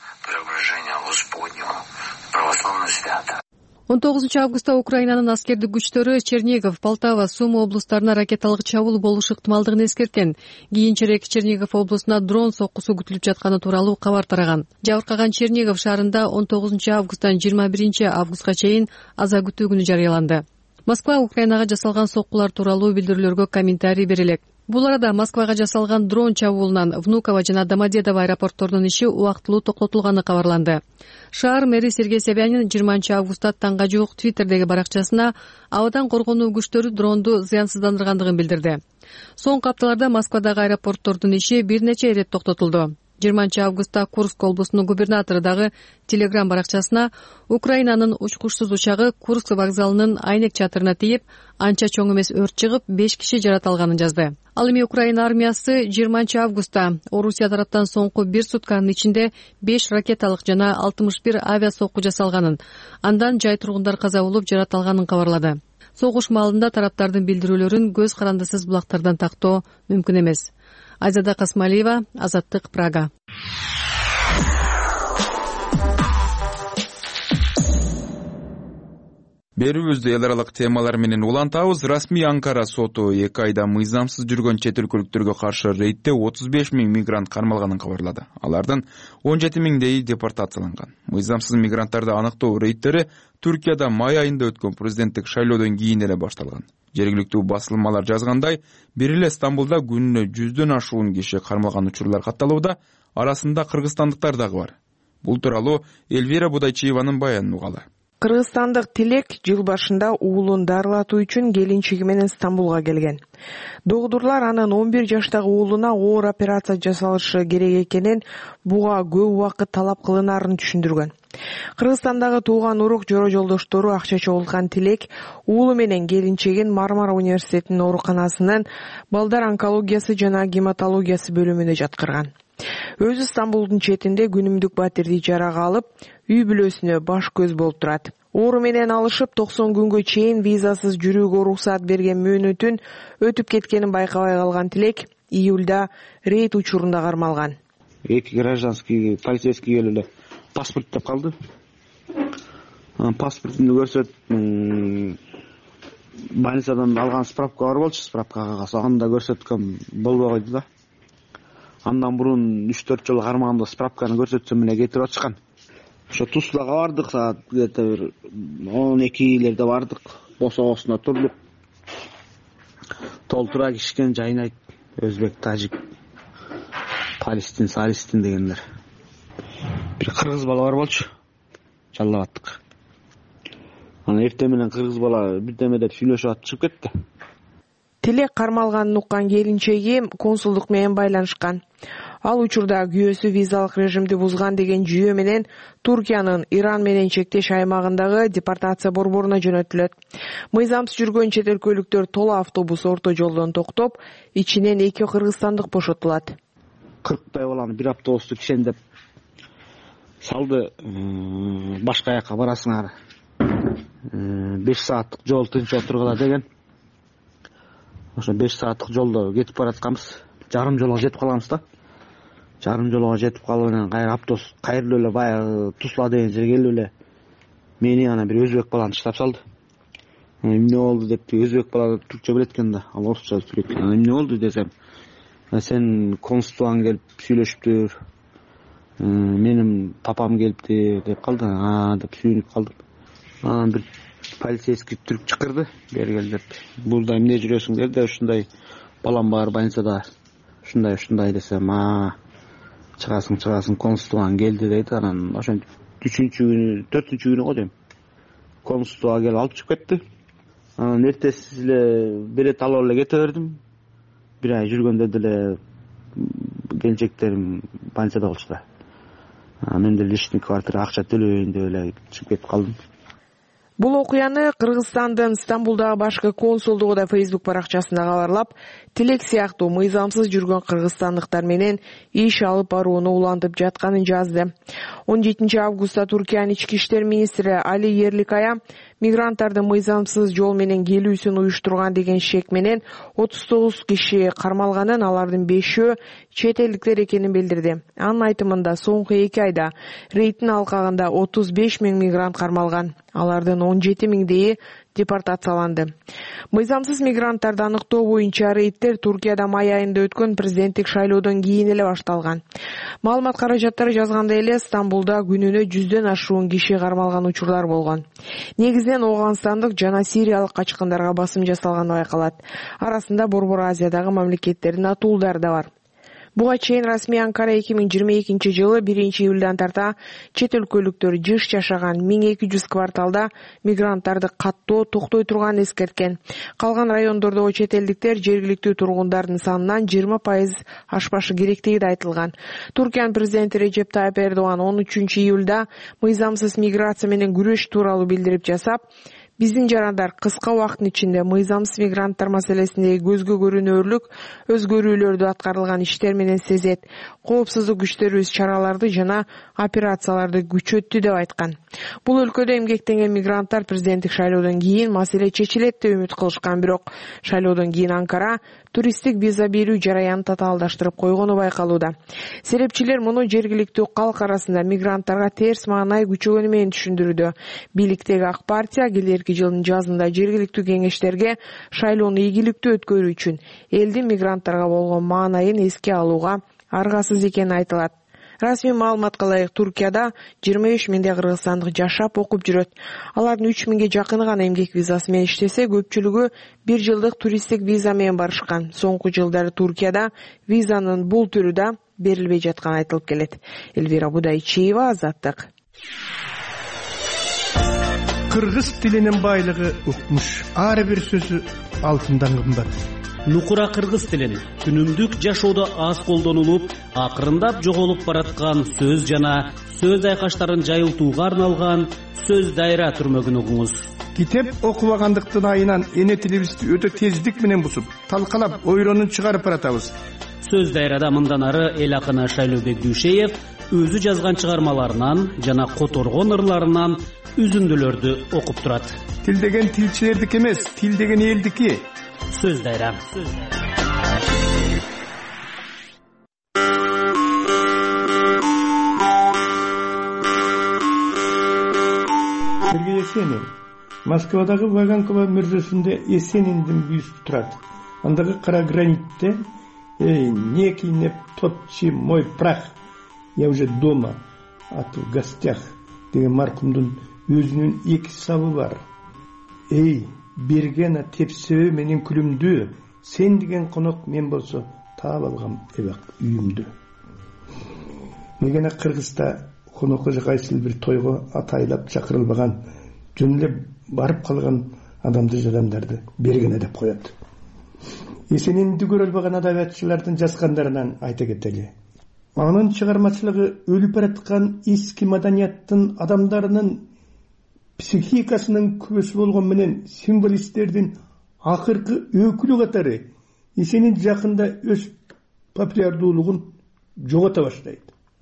19 августта Украинанын аскердик күчтөрү Чернигов, Полтава, Сума облустарына ракеталык чабуул болушу ыктымалдыгын эскерткен. Кийинчерээк Чернигов облусуна дрон соккусу күтүлүп жатканы тууралуу кабар тараган. Жабыркаган Чернигов шаарында 19 августтан 21 августка чейин аза күтүү күнү жарыяланды. Москва Украинага жасалган соккулар тууралуу билдирүүлөргө комментарий бере элек. Бул арада Москвага жасалган дрон чабуулунан Внуково жана Домодедово аэропортторунун иши убактылуу токтотулганы кабарланды. Шаар мэри Сергей Собянин 20 августта таңга жук Твиттердеги баракчасына абадан коргонуу күчтөрү дронду зыянсыздандыргандыгын билдирди. Соңку апталарда Москвадагы аэропорттордун иши бир нече ирет токтотулду. 20-августта Курск облусунун губернатору дагы Телеграм баракчасына Украинанын учкучсуз учагы Курск вокзалынын айнек чатырына тийип, анча чоң эмес өрт чыгып, 5 киши жаратылганын жазды. Ал эми Украина армиясы 20-августта Орусия тараптан соңку 1 сутканын ичинде 5 ракеталык жана 61 авиа сокку жасалганын, андан жай тургундар каза болуп жаратылганын кабарлады. Согуш маалында тараптардын билдирүүлөрүн көз карандысыз булактардан тактоо мүмкүн эмес. Айзада Касмалиева, Азаттык, Прага. Берүүбүздү эл аралык темалар менен улантабыз. Расмий Анкара соту 2 айда мыйзамсыз жүргөн чет өлкөлүктөргө каршы рейдте 35 000 мигрант кармалганын кабарлады. Алардын 17 000 депортацияланган. Мыйзамсыз мигранттарды аныктоо рейдтери Түркияда май айында өткөн президенттик шайлоодон кийин эле башталган. Жергиликтүү басылмалар жазгандай, бир эле Стамбулда күнүнө 100дөн ашуун киши кармалган учурлар катталууда, арасында кыргызстандыктар дагы бар. Бул тууралуу Эльвира Будайчиеванын баянын угалы. Кыргызстандык Тилек жыл башында уулун дарылатуу үчүн келинчиги менен Стамбулга келген. Догдурлар анын 11 жаштагы уулуна оор операция жасалышы керек экенин, буга көп убакыт талап кылынарын түшүндүргөн. Кыргызстандагы тууган урук жора жолдоштору акча чогулткан Тилек уулу менен келинчегин Мармара университетинин ооруканасынын балдар онкологиясы жана гематологиясы бөлүмүнө жаткырган. Өзү Стамбулдун четинде күнүмдүк батирди ижарага алып, үй бүлөсүнө баш көз болуп турат. Оору менен алышып 90 күнгө чейин визасыз жүрүүгө уруксат берген мөөнөтүн өтүп кеткенин байкабай калган Тилек июлда рейд учурунда кармалган. 2 гражданский полицейский келип эле паспорт деп калды. Паспортун көрсөт, больницадан алган справка бар болчу, справка кагаз аны да көрсөткөм болбой койду да. Андан бурун 3-4 жолу кармаганда справканы көрсөтсөм эле кетирип атышкан. Ошо Туслага бардык, саат где-то 12-лерде бардык. Босогосуна турдук. Толтура кишкен жайнайт. Өзбек, тажик, палестин, салистин дегендер. Бир кыргыз бала бар болчу. Жаллап аттык. Аны эртең менен кыргыз бала бирдеме деп сүйлөшүп атып чыгып кетти. Тилек кармалганын уккан келинчеги консулдук менен байланышкан. Ал учурда күйөөсү визалык режимди бузган деген жүйө менен Туркиянын Иран менен чектеш аймагындагы депортация борборуна жөнөтүлөт. Мыйзамсыз жүргөн чет өлкөлүктөр толо автобус орто жолдон токтоп, ичинен 2 кыргызстандык бошотулат. 40 баланы бир автобусту кишендеп салды, башка жака барасыңар. 5 сааттык жол тынч отургула деген. Ошо 5 сааттык жолдо кетип баратканбыз. Жарым жолго жетип калганбыз да. Жарым жолго жетип калып анан кайра автобус кайрылып эле баягы Тусла деген жерге келип эле мени ана бир өзбек баланы таштап салды. Эмне болду деп, өзбек бала түркчө билет экен да, ал орусча сүйлөйт экен. Эмне болду десем, сен консулдан келип сүйлөшүптүр. Менин папам келипти деп калды. Деп сүйүнүп калдым. Анан бир полицейский түрк чакырды, бери кел деп. Бурда эмне жүрөсүңдер деп, ушундай балам бар больницада. Ушундай десем, чыгасың консулдан келди дейт. Анан ошо 3-чү күнү, 4-чү күнү го дейм. Консулга келип алып чыгып кетти. Анан эртеси эле билет алып эле кете бердим. Бир ай жүргөндө деле келинчектерим больницада болчу да. Мен деле личный квартира акча төлөйүн деп эле чыгып кетип калдым. Бул окуяны Кыргызстандын Стамбулдагы башкы консулдугу да Facebook баракчасында кабарлап, Тилек сыяктуу мыйзамсыз жүргөн кыргызстандыктар менен иш алып барууну улантып жатканын жазды. 17 августта Туркиянын ички иштер министри Али Ерликая мигранттардын мыйзамсыз жол менен келүүсүн уюштурган деген шек менен 39 киши кармалганын, алардын 5-өө чет элдиктер экенин билдирди. Анын айтымында соңку 2 айда рейдтин алкагында 35 000 мигрант кармалган. Алардын 17 000 депортацияланды. Мыйзамсыз мигранттарды аныктоо боюнча рейдтер Туркияда май айында өткөн президенттик шайлоодон кийин эле башталган. Маалымат каражаттары жазгандай эле Стамбулда күнүнө 100дөн ашуун киши кармалган учурлар болгон. Негизинен Афганстандык жана Сириялык качкындарга басым жасалганы байкалат. Арасында Борбор Азиядагы мамлекеттердин атуулдары да бар. Буга чейин расмий Анкара 2022 1-июлдан тарта чет өлкөлүктөр жыш жашаган 1200 кварталда мигранттарды каттоо токтой турганын эскерткен. Калган райондордогу чет элдиктер жергиликтүү тургундардын санынан 20% ашпашы керектиги да айтылган. Туркиянын президенти Режеп Тайып Эрдоган 13-июлда мыйзамсыз миграция менен күрөш тууралуу билдирип жасап, биздин жарандар кыска убакыттын ичинде мыйзамсыз мигранттар маселесиндеги көзгө көрүнөрлүк өзгөрүүлөрдү аткарылган иштер менен сезет. Коопсуздук күчтөрүбүз чараларды жана операцияларды күчөттү деп айткан. Бул өлкөдө эмгектенген мигранттар президенттик шайлоодон кийин маселе чечилет деп үмүт кылышкан, бирок шайлоодон кийин Анкара туристтик виза берүү жараянын татаалдаштырып койгону байкалууда. Серепчилер муну жергиликтүү калк арасында мигранттарга терс маанай күчөгөнү менен түшүндүрүүдө. Бийликтеги ак партия келерки жылдын жазында жергиликтүү кеңештерге шайлоону ийгиликтүү өткөрүү үчүн элдин мигранттарга болгон маанайын эске алууга аргасыз экени айтылат. Расмий маалыматка ылайык Туркияда 25 миңдей кыргызстандык жашап окуп жүрөт. Алардын 3 миңге жакыны гана эмгек визасы менен иштесе, көпчүлүгү 1 жылдык туристтик виза менен барышкан. Соңку жылдары Туркияда визанын бул түрү да берилбей жатканы айтылып келет. Элвира Будайчиева, Азаттык. Кыргыз тилинин байлыгы укмуш. Ар бир сөзү алтындан кымбат. Нукура кыргыз тилин күнүмдүк жашоодо аз колдонулуп, акырындап жоголуп бараткан сөз жана сөз айкаштарын жайылтууга арналган сөз дайра түрмөгүн угуңуз. Китеп окубагандыктын айынан эне тилибизди өтө тездик менен бусуп, талкалап, ойронун чыгарып баратабыз. Сөз дайрада мындан ары эл акыны Шайлообек Дүйшеев өзү жазган чыгармаларынан жана которгон ырларынан үзүндүлөрдү окуп турат. Тил деген тилчилердики эмес, тил деген элдики. Сөз дайра. Сергей Есенин Москвадагы Ваганкова мүрзөсүндө Есениндин бюсту турат. Андагы кара гранитте не кинеп топчи мой прах, я уже дома, а ты в гостях деген маркумдун өзүнүн 2 сабы бар. Берген тепсебе менен күлүмдү, сен деген конок мен болсо таап алгам эбак үйүмдү. Мегене Кыргызда конокко кайсыл бир тойго атайлап чакырылбаган, жөн эле барып калган адамдарды бергене деп коет. Есенинди көрө албаган адабиятчылардын жазгандарынан айта кетели. Анын чыгармачылыгы өлүп бараткан эски маданияттын адамдарынын психикасынын күбөсү болгон менен символисттердин акыркы өкүлү катары Есенин жакында өз популярдуулугун жогото баштайт.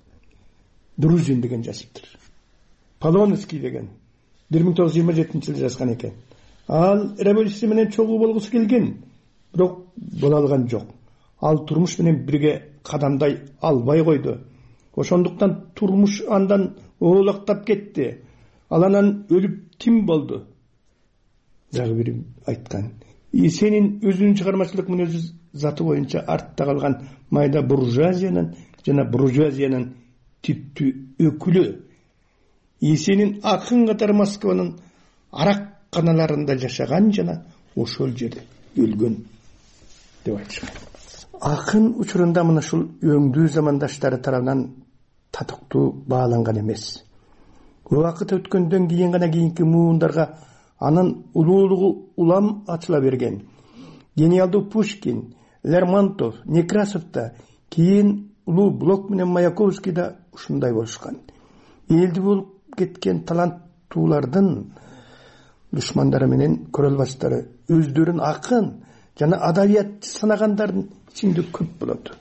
Друзин деген жазыптыр. Полонский деген 1927-жылы жазган экен. Ал революция менен чогуу болгусу келген, бирок боло алган жок. Ал турмуш менен бирге кадамдай албай койду. Ошондуктан турмуш андан оолактап кетти. Ал анан өлүп тим болду. Дагы бири айткан. Есенин өзүнүн чыгармачылык мүнөзү заты боюнча артта калган майда буржуазиянын жана буржуазиянын типтүү өкүлү. Есенин акын катары Москванын арак каналарында жашаган жана ошол жерде өлгөн деп айтышкан. Акын учурунда мына ушул өңдүү замандаштары тарабынан татыктуу бааланган эмес. Убакыт өткөндөн кийин гана кийинки муундарга анын улуулугу улам ачыла берген. Гениалдуу Пушкин, Лермонтов, Некрасов да, кийин улуу Блок менен Маяковский да ушундай болушкан. Элди болуп кеткен таланттуулардын душмандары менен көрөлбаштары өздөрүн акын жана адабиятчы санагандардын ичинде көп болот.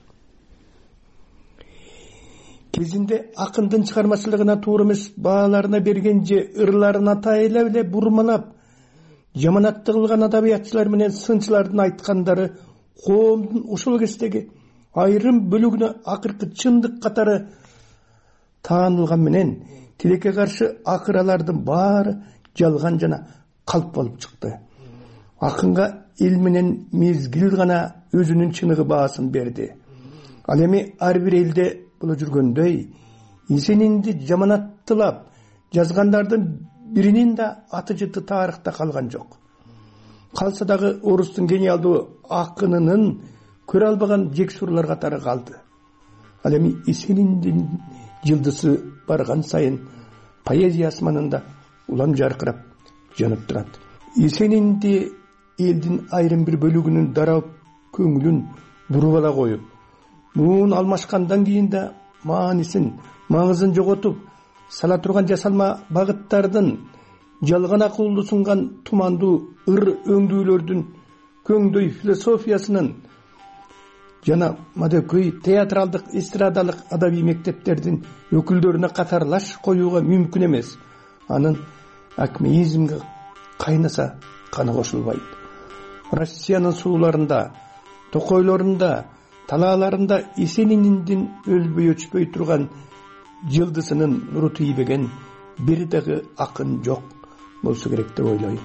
Кезинде акындын чыгармачылыгына туура эмес бааларына берген же ырларын атайлап эле бурмалап, жаманатты кылган адабиятчылар менен сынчылардын айткандары коомдун ошол кездеги айрым бөлүгүнө акыркы чындык катары таанылган менен тилекке каршы акыралардын баары жалган жана калп болуп чыкты. Акынга эл менен мезгил гана өзүнүн чыныгы баасын берди. Ал эми ар бир элде боло жүргөндөй Есенинди жаманаттылап жазгандардын биринин да аты жыты тарыхта калган жок. Калса дагы орустун гениалдуу акынынын көрө албаган жексурлар катары калды. Ал эми Эсениндин жылдысы барган сайын поэзия асманында улам жаркырап жанып турат. Эсенинди элдин айрым бир бөлүгүнүн дара көңүлүн буруп ала коюп, муун алмашкандан кийин да маанисин, маңызын жоготуп сала турган жасалма багыттардын, жалган акылды сунган тумандуу ыр өңдүүлөрдүн көңдөй философиясынын жана мадөкөй театралдык, эстрадалык адабий мектептердин өкүлдөрүнө катарлаш коюуга мүмкүн эмес. Анын акмеизмге кайнаса каны кошулбайт. Россиянын сууларында, токойлорунда, талааларында Эсенининдин өлбөй өчпөй турган жылдысынын нуру тийбеген бир дагы акын жок болсо керек деп ойлойм.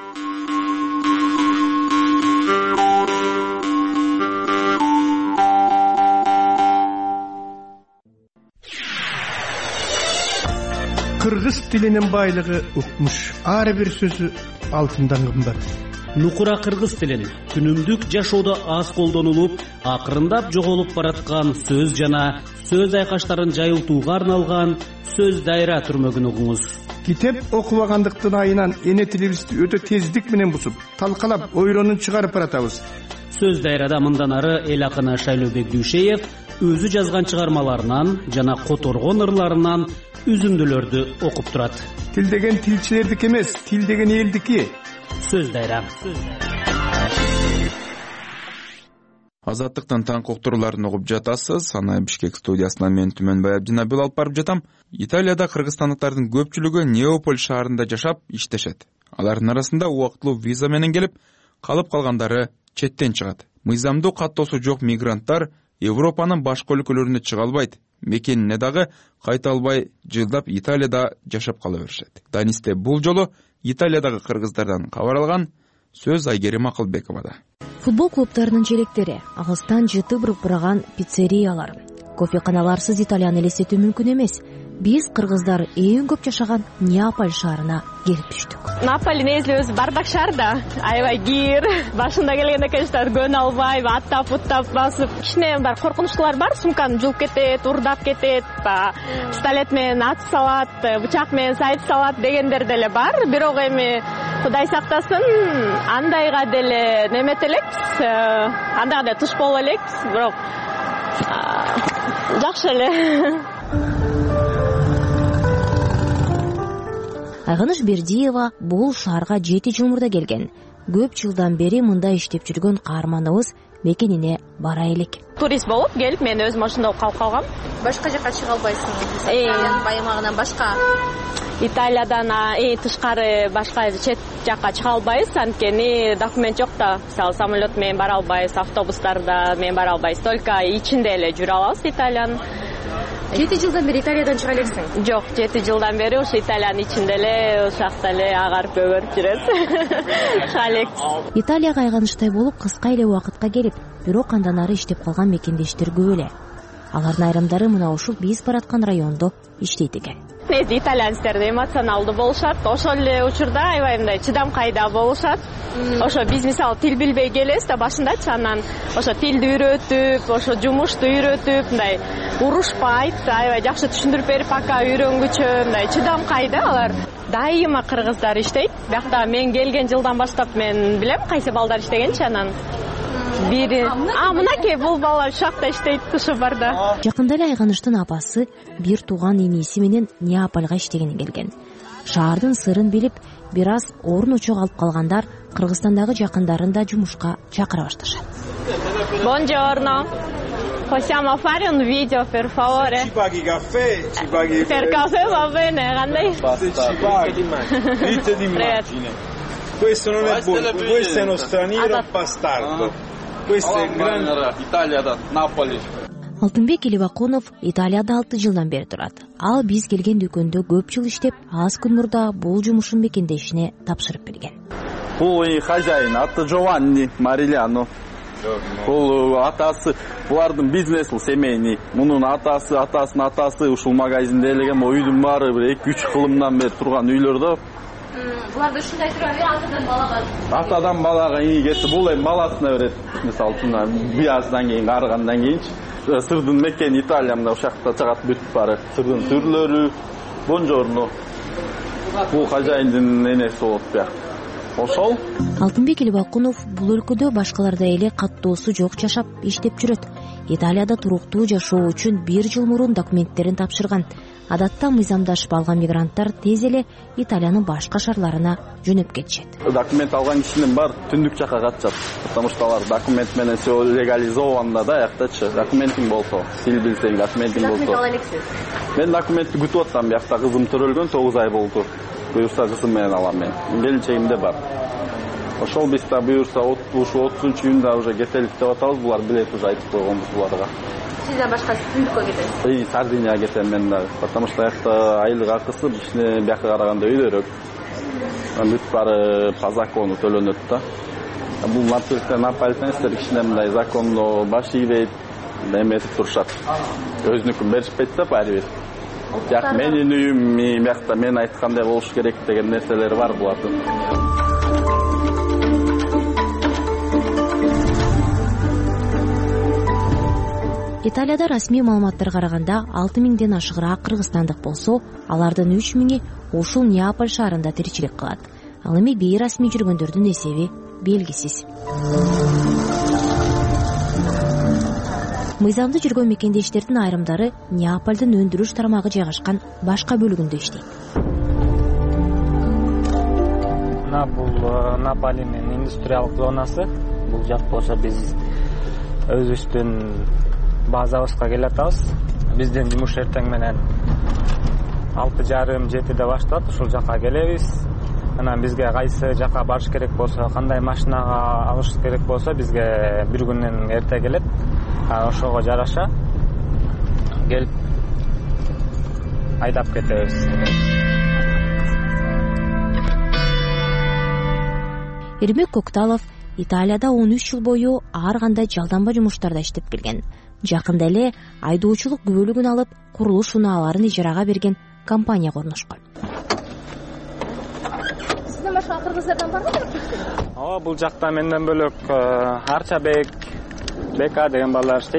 Кыргыз тилинин байлыгы укмуш. Ар бир сөзү алтындан кымбат. Нукура кыргыз тилин күнүмдүк жашоодо аз колдонулуп, акырындап жоголуп бараткан сөз жана сөз айкаштарын жайылтууга арналган сөз дайра түрмөгүн угуңуз. Китеп окубагандыктын айынан эне тилибизди өтө тездик менен бусуп, талкалап, ойронун чыгарып баратабыз. Сөз дайрада мындан ары эл акыны Шайлообек Дүйшеев өзү жазган чыгармаларынан жана которгон ырларынан үзүндүлөрдү окуп турат. Тил деген тилчилердики эмес, тил деген элдики. Сөз дайра. Азаттыктын таңкы уктурууларын угуп жатасыз. Аны Бишкек студиясынан мен Түмөнбай Абдинабил алып барып жатам. Италияда кыргызстандыктардын көпчүлүгү Неаполь шаарында жашап иштешет. Алардын арасында убактылуу виза менен келип, калып калгандары четтен чыгат. Мыйзамдуу каттоосу жок мигранттар Европанын башка өлкөлөрүнө чыга албайт. Мекенине дагы кайта албай жылдап Италияда жашап кала беришет. Данисте бул жолу Италиядагы кыргыздардан кабар алган. Сөз Айгерим Акылбековада. Футбол клубтарынын желектери, агыстан жыты бурбураган пиццериялар, кофеканаларсыз Италияны элестетүү мүмкүн эмес. Биз кыргыздар эң көп жашаган Неаполь шаарына келип түштүк. Наполи негизи өзү бардак шаар да, аябай кир. Башында келгенде, конечно, көнө албай, аттап басып, кичине бар коркунучтулар бар, сумканы жулуп кетет, урдап кетет, пистолет менен атып салат, бычак менен сайып салат дегендер деле бар. Бирок эми Кудай сактасын, андайга деле немет элекпиз, андайга деле туш боло элекпиз, бирок жакшы эле. Айгыныш Бердиева бул шаарга 7 жыл мурда келген. Көп жылдан бери мында иштеп жүргөн каарманыбыз мекенине бара элек. Турист болуп келип, мен өз машинамда калып калгам. Башка жакка чыга албайсыңыз? Италиянын байымагынан башка? Италиядан тышкары башка чет жакка чыга албайбыз, анткени документ жок да. Мисалы, самолет менен бара албайбыз, автобустарда менен бара албайбыз, только ичинде эле жүрө алабыз Италиянын. 7 жылдан бери Италиядан чыга элексиң? Жок, 7 жылдан бери ушу Италиянын ичинде эле, ушакта эле агарып өгөрүп жүрөбүз. Италияга айганыштай болуп кыска эле убакытка келип, бирок андан ары иштеп калган мекендештер көп эле. Алардын айрымдары мына ушул биз бараткан райондо иштейт экен. Негизи итальянцтер эмоционалдуу болушат, ошол эле учурда аябай мындай чыдамкайда болушат. Ошо биз мисалы тил билбей келебиз да башындачы, анан ошо тилди үйрөтүп, ошо жумушту үйрөтүп, мындай урушпайт, аябай жакшы түшүндүрүп берип, пока үйрөнгүчө, мындай чыдамкайда алар. Дайыма кыргыздар иштейт. Биякта мен келген жылдан баштап мен билем кайсы балдар иштегенчи, анан бири мынакей бул бала ушакта иштейт, ушу барда. Жакында эле Айганыштын апасы бир тууган иниси менен Неапольга иштегени келген. Шаардын сырын билип, бир аз орун очок алып калгандар Кыргызстандагы жакындарын да жумушка чакыра башташат. Buongiorno. Possiamo fare un video per favore? Ci paghi caffè? Ci paghi per caffè va bene, Candei? Se ci paghi, dite d'immagine. Questo non è buono, questo è uno straniero bastardo. Questo è grande Italia da Napoli. Алтынбек Элибакунов Италияда 6 жылдан бери турат. Ал биз келген дүкөндө көп жыл иштеп, аз күн мурда бул жумушун мекендешине тапшырып берген. Бул хозяин аты Джованни Марилиано. Бул атасы, булардын бизнес семейный. Мунун атасынын атасы ушул магазинде элеген үйдүн баары бир 2-3 кылымдан бери турган үйлөрдө. Буларды ушундай турат, атадан балага. Атадан балага кетти. Бул эми баласына берет. Мисалы, бияздан кийин, карыгандан кийинчи. сырдын мекени Италия мына ушакта чыгат бүт баары. Сырдын түрлөрү, бонжорно. Бул хозяиндин энеси болот бияк. Ошол. Алтынбек Элбакунов бул өлкөдө башкалардай эле каттоосу жок жашап иштеп жүрөт. Италияда туруктуу жашоо үчүн 1 жыл мурун документтерин тапшырган. Адатта мыйзамдашып алган мигранттар тез эле Италиянын башка шаарларына жөнөп кетишет. Документ алган кишинин баары түндүк жака катышат. Потому что алар документ менен все легализовано да, яктачы. Документиң болсо, тил билсең, документиң болсо. Мен документти күтүп атсам, биякта кызым төрөлгөн 9 ай болду. Буюрса кызым менен алам мен. Келинчегимде бар. Ошол биз да буюрса ушу 30-июнда уже кетелик деп атабыз. Булар билет уже айтып койгонбуз буларга. Сизден башка түндүккө кетесиз? Сардинияга кетем мен да. Потому что якта айлык акысы бизне бияка караганда өйдөрөөк. Бүт баары по закону төлөнөт да. Бул наполитанецтер кичине мындай законно баш ийбейт, эметип турушат. Өзүнүкүн беришпейт да баары бир. Бияк менин үйүм, биякта мен айткандай болуш керек деген нерселер бар булардын. Италияда расмий маалыматтарга караганда 6000ден ашыгыраак кыргызстандык болсо, алардын 3000-и ушул Неаполь шаарында тиричилик кылат. Ал эми бейрасмий жүргөндөрдүн эсеби белгисиз. Мыйзамдуу жүргөн мекендештердин айрымдары Неаполдун өндүрүш тармагы жайгашкан башка бөлүгүндө иштейт. Бул Наполинин индустриалдык зонасы. Бул жак болсо биз өзүбүздүн базабызга келатабыз. Биздин жумуш эртең менен 6:30-7-де башталат. Ушул жака келебиз. Анан бизге кайсы жака барыш керек болсо, кандай машинага алыш керек болсо, бизге бир күндөн эрте келет. Ошого жараша келип айдап кетебиз. Эрмек Кокталов Италияда 13 жыл бою ар кандай жалданба жумуштарда иштеп келген. Жакында эле айдоочулук күбөлүгүн алып, курулуш унааларын ижарага берген компанияга орношкон. Сизден башка кыргыздардан барбы? Ооба, бул жакта менден бөлөк Арчабек, Бека деген балдар иштейт.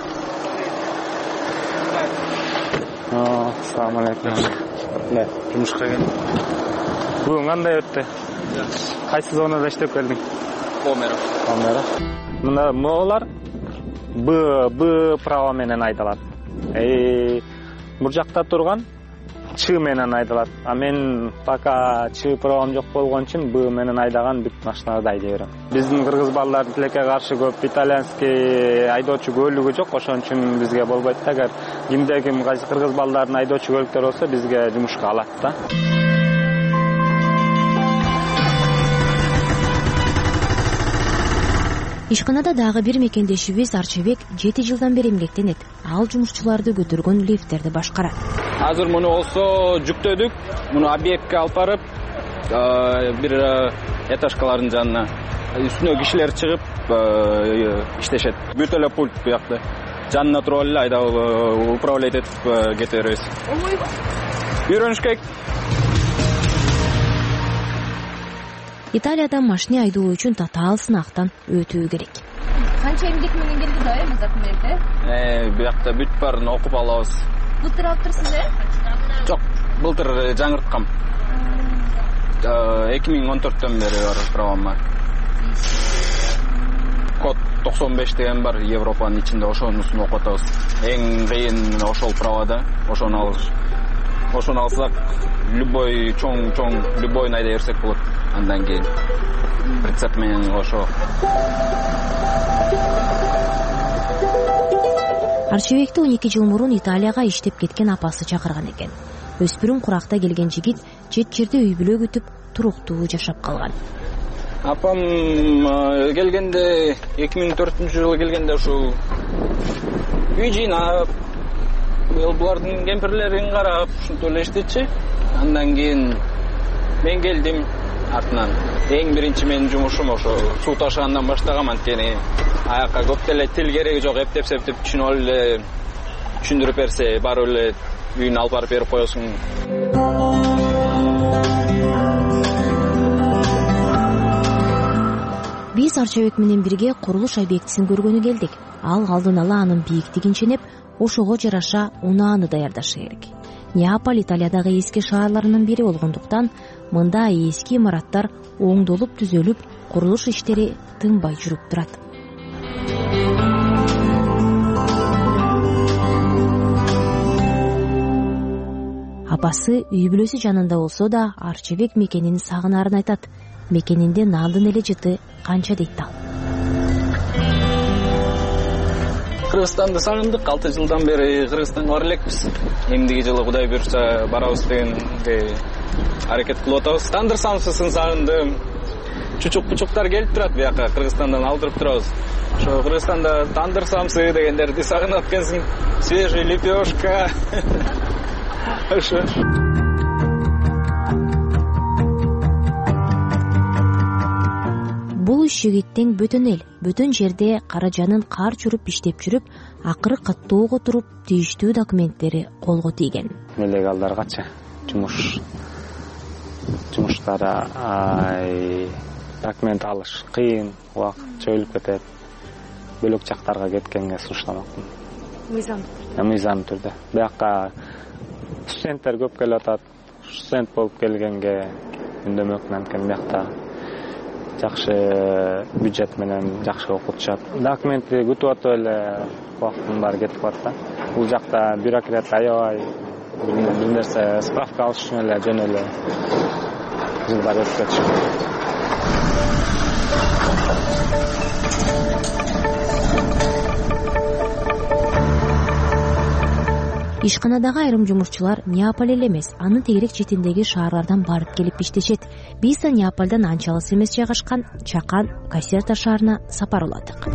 Ассаламу алейкум. Жумушка келдим. Бүгүн кандай өттү? Кайсы зонада иштеп келдиң? Комера. Мына могулар Б право менен айдалат. Бул жакта турган Ч менен айдалат. А мен пока Ч правом жок болгон үчүн Б менен айдаган бүт машиналарды айдай берем. Биздин кыргыз балдар тилекке каршы көп, итальянский айдоочу көлүгү жок, ошон үчүн бизге болбойт да. Эгер кимде-ким кайсы кыргыз балдардын айдоочу көлүктөрү болсо, бизге жумушка алат да. Ишканада дагы бир мекендешибиз Арчабек 7 жылдан бери эмгектенет. Ал жумушчуларды көтөргөн лифттерди башкарат. Азыр муну болсо жүктөдүк. Муну объектке алып барып, бир этажкалардын жанына үстүнө кишилер чыгып иштешет. Бүт эле пульт буякта. Жанына туруп эле айдап управлять этип кете беребиз. Үйрөнүш керек. Италияда машина айдоо үчүн татаал сынактан өтүү керек. Канча эмгек менен келди да эми документ? Буякта бүт баарын окуп алабыз. Былтыр алып турсуз, Жок, былтыр жаңырткам. 2014-төн бери бар правома. Код 95 деген бар, Европанын ичинде, ошонусун окуп атабыз. Эң кыйын ошол правода, ошону алыш. Ошону алсак, любой чоң любойун айдай берсек болот. Андан кийин прицеп менен ошо. Арчабекти 12 жыл мурун Италияга иштеп кеткен апасы чакырган экен. Өспүрүм куракта келген жигит жет жерде үй бүлө күтүп, туруктуу жашап калган. Апам келгенде 2004-жылы келгенде ушул үй жыйнап, булардын кемпирлерин карап, ушинтип эле иштечи. Андан кийин мен келдим. Артынан эң биринчи менин жумушум ошо суу ташыгандан баштагам. Анткени аяка көп деле тил кереги жок, эптеп түшүнүп эле түшүндүрүп берсе, барып эле үйүнө алып барып берип коесуң. Биз Арчабек менен бирге курулуш объектисин көргөнү келдик. ал алдын ала анын бийиктигин ченеп, ошого жараша унааны даярдашы керек. Неаполь Италиядагы эски шаарларынын бири болгондуктан мында эски имараттар оңдолуп түзөлүп, курулуш иштери тынбай жүрүп турат. Апасы үй бүлөсү жанында болсо да Арчыбек мекенин сагынаарын айтат. Мекенинде наандын эле жыты канча дейт ал. Кыргызстанды сагындык, 6 жылдан бери Кыргызстанга бара элекпиз. Эмдиги жылы Кудай буйрса барабыз дегенге аракет кылып атабыз. Тандыр самсысын сагындым. Чучук-пучуктар келип турат бияка, Кыргызстандан алдырып турабыз. Ошо Кыргызстанда тандыр самсы дегендерди сагынат экенсиң. Свежий лепешка. Ошо. Бул иш жигиттин бөтөн эл, бөтөн жерде каражанын кар чүрүп иштеп жүрүп, акыры каттоого туруп тийиштүү документтери колго тийген. Нелегалдаргачы жумуштары документ алыш кыйын, убакыт чөйүлүп кетет. Бөлөк жактарга кеткенге сунуштамакмын. Мыйзам түрдө. Бияка студенттер көп келип атат. Студент болуп келгенге үндөмөкмүн, анткени биякта жакшы бюджет менен жакшы окутушат. Документти күтүп атып эле убактын баары кетип атат да. Бул жакта бюрократ аябай бир нерсе справка алыш үчүн эле жөн эле жылдар өтүп кетишет. Ишканадагы айрым жумушчулар Неаполь эле эмес, анын тегерек четиндеги шаарлардан барып келип иштешет. Биз да Неаполдон анча алыс эмес жайгашкан Чакан, Кассерта шаарына сапарладык.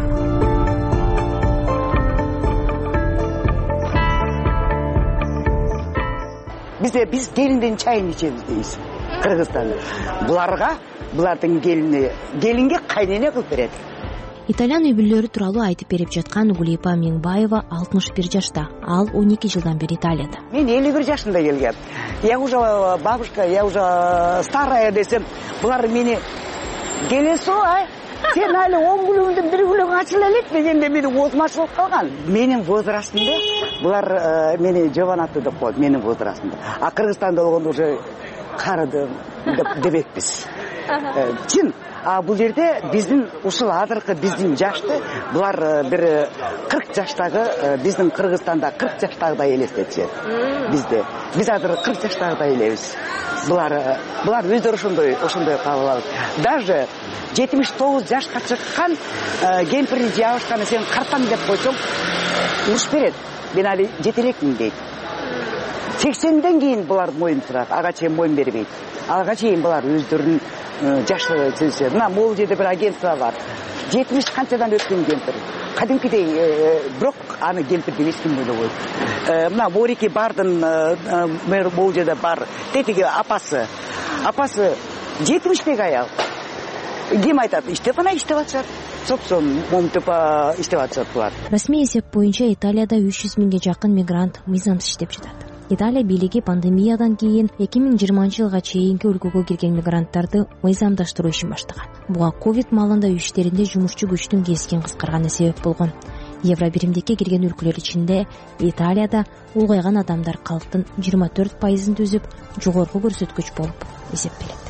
Биз келинден чайын ичебиз дейбиз. Кыргызстанда. Булардын келинге кайнене кылып берет. Итальян үй бүлөлөрү тууралуу айтып берип жаткан Гулипа Миңбаева 61 жашта. Ал 12 жылдан бери Италияда. Мен 51 жашында келгем. Я уже бабушка, я уже старая десем, булар мени келесо, сен али 10 күлүңдүн 1 күлүң ачыла элек дегенде мени оозум ачылып калган. Менин возрастымда булар мени жованаты деп коет, менин возрастымда. А Кыргызстанда болгондо уже карыдым дебекпиз. Чын. А бул жерде биздин ушул азыркы биздин жашты булар бир 40 жаштагы биздин Кыргызстанда 40 жаштагыдай элестетишет. Бизде биз азыр 40 жаштагыдай элебиз. Булар өздөрү ошондой кабыл алат. Даже 79 жашка чыккан кемпирди жабышканы сен картам деп койсоң уруш берет. Мен али жетелекмин дейт. 80ден кийин булар моюн турат, ага чейин моюн бербейт. Ага чейин булар өздөрүнүн жаштыгы сезишет. Мына могул жерде бир агентство бар. 70 канчадан өткөн кемпир. Кадимкидей бирок аны кемпир деп эч ким ойлобойт. Мына Морики бардын могул жерде бар. Тетиги апасы 70деги аял. Ким айтат? Иштеп атышат. Собственно, момтуп иштеп атышат булар. Расмий эсеп боюнча Италияда 300 миңге жакын мигрант мыйзамсыз иштеп жатат. Италия бийлиги пандемиядан кийин 2020 жылга чейинки өлкөгө кирген мигранттарды мыйзамдаштыруу ишин баштаган. Буга ковид маалында иштеринде жумушчу күчтүн кескин кыскарганы себеп болгон. Евро биримдикке кирген өлкөлөр ичинде Италияда улгайган адамдар калктын 24%-ын түзүп, жогорку көрсөткүч болуп эсептелет.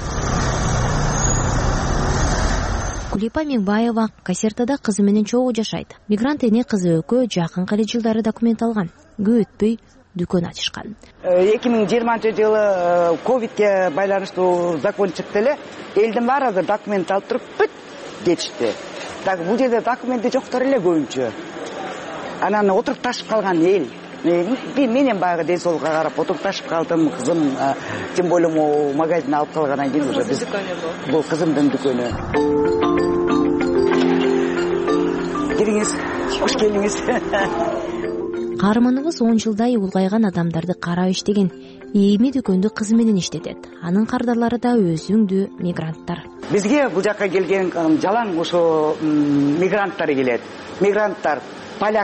Гулипа Миңбаева Кассертада кызы менен чогуу жашайт. Мигрант эне кызы экөө жакынкы эле жылдары документ алган. Көп өтпөй дүкөн ачышкан. 2020-жылы ковидке байланыштуу закон чыкты эле, элдин баары документ алып туруп бүт кетишти. Так бул жерде документи жоктор эле көбүнчө. Анан отуруп ташып калган эл. Менен баягы ден соолукка карап отуруп ташып калдым, кызым тем более магазин алып калгандан кийин уже биз бул кызымдын дүкөнү. Келиңиз, кош келиңиз. Каарманыбыз 10 жылдай улгайган адамдарды карап иштеген. Эми дүкөндү кызы менен иштетет. Анын кардарлары да өзүңдүү мигранттар. Бизге бул жакка келген жалаң ошо мигранттар келет. Мигранттар,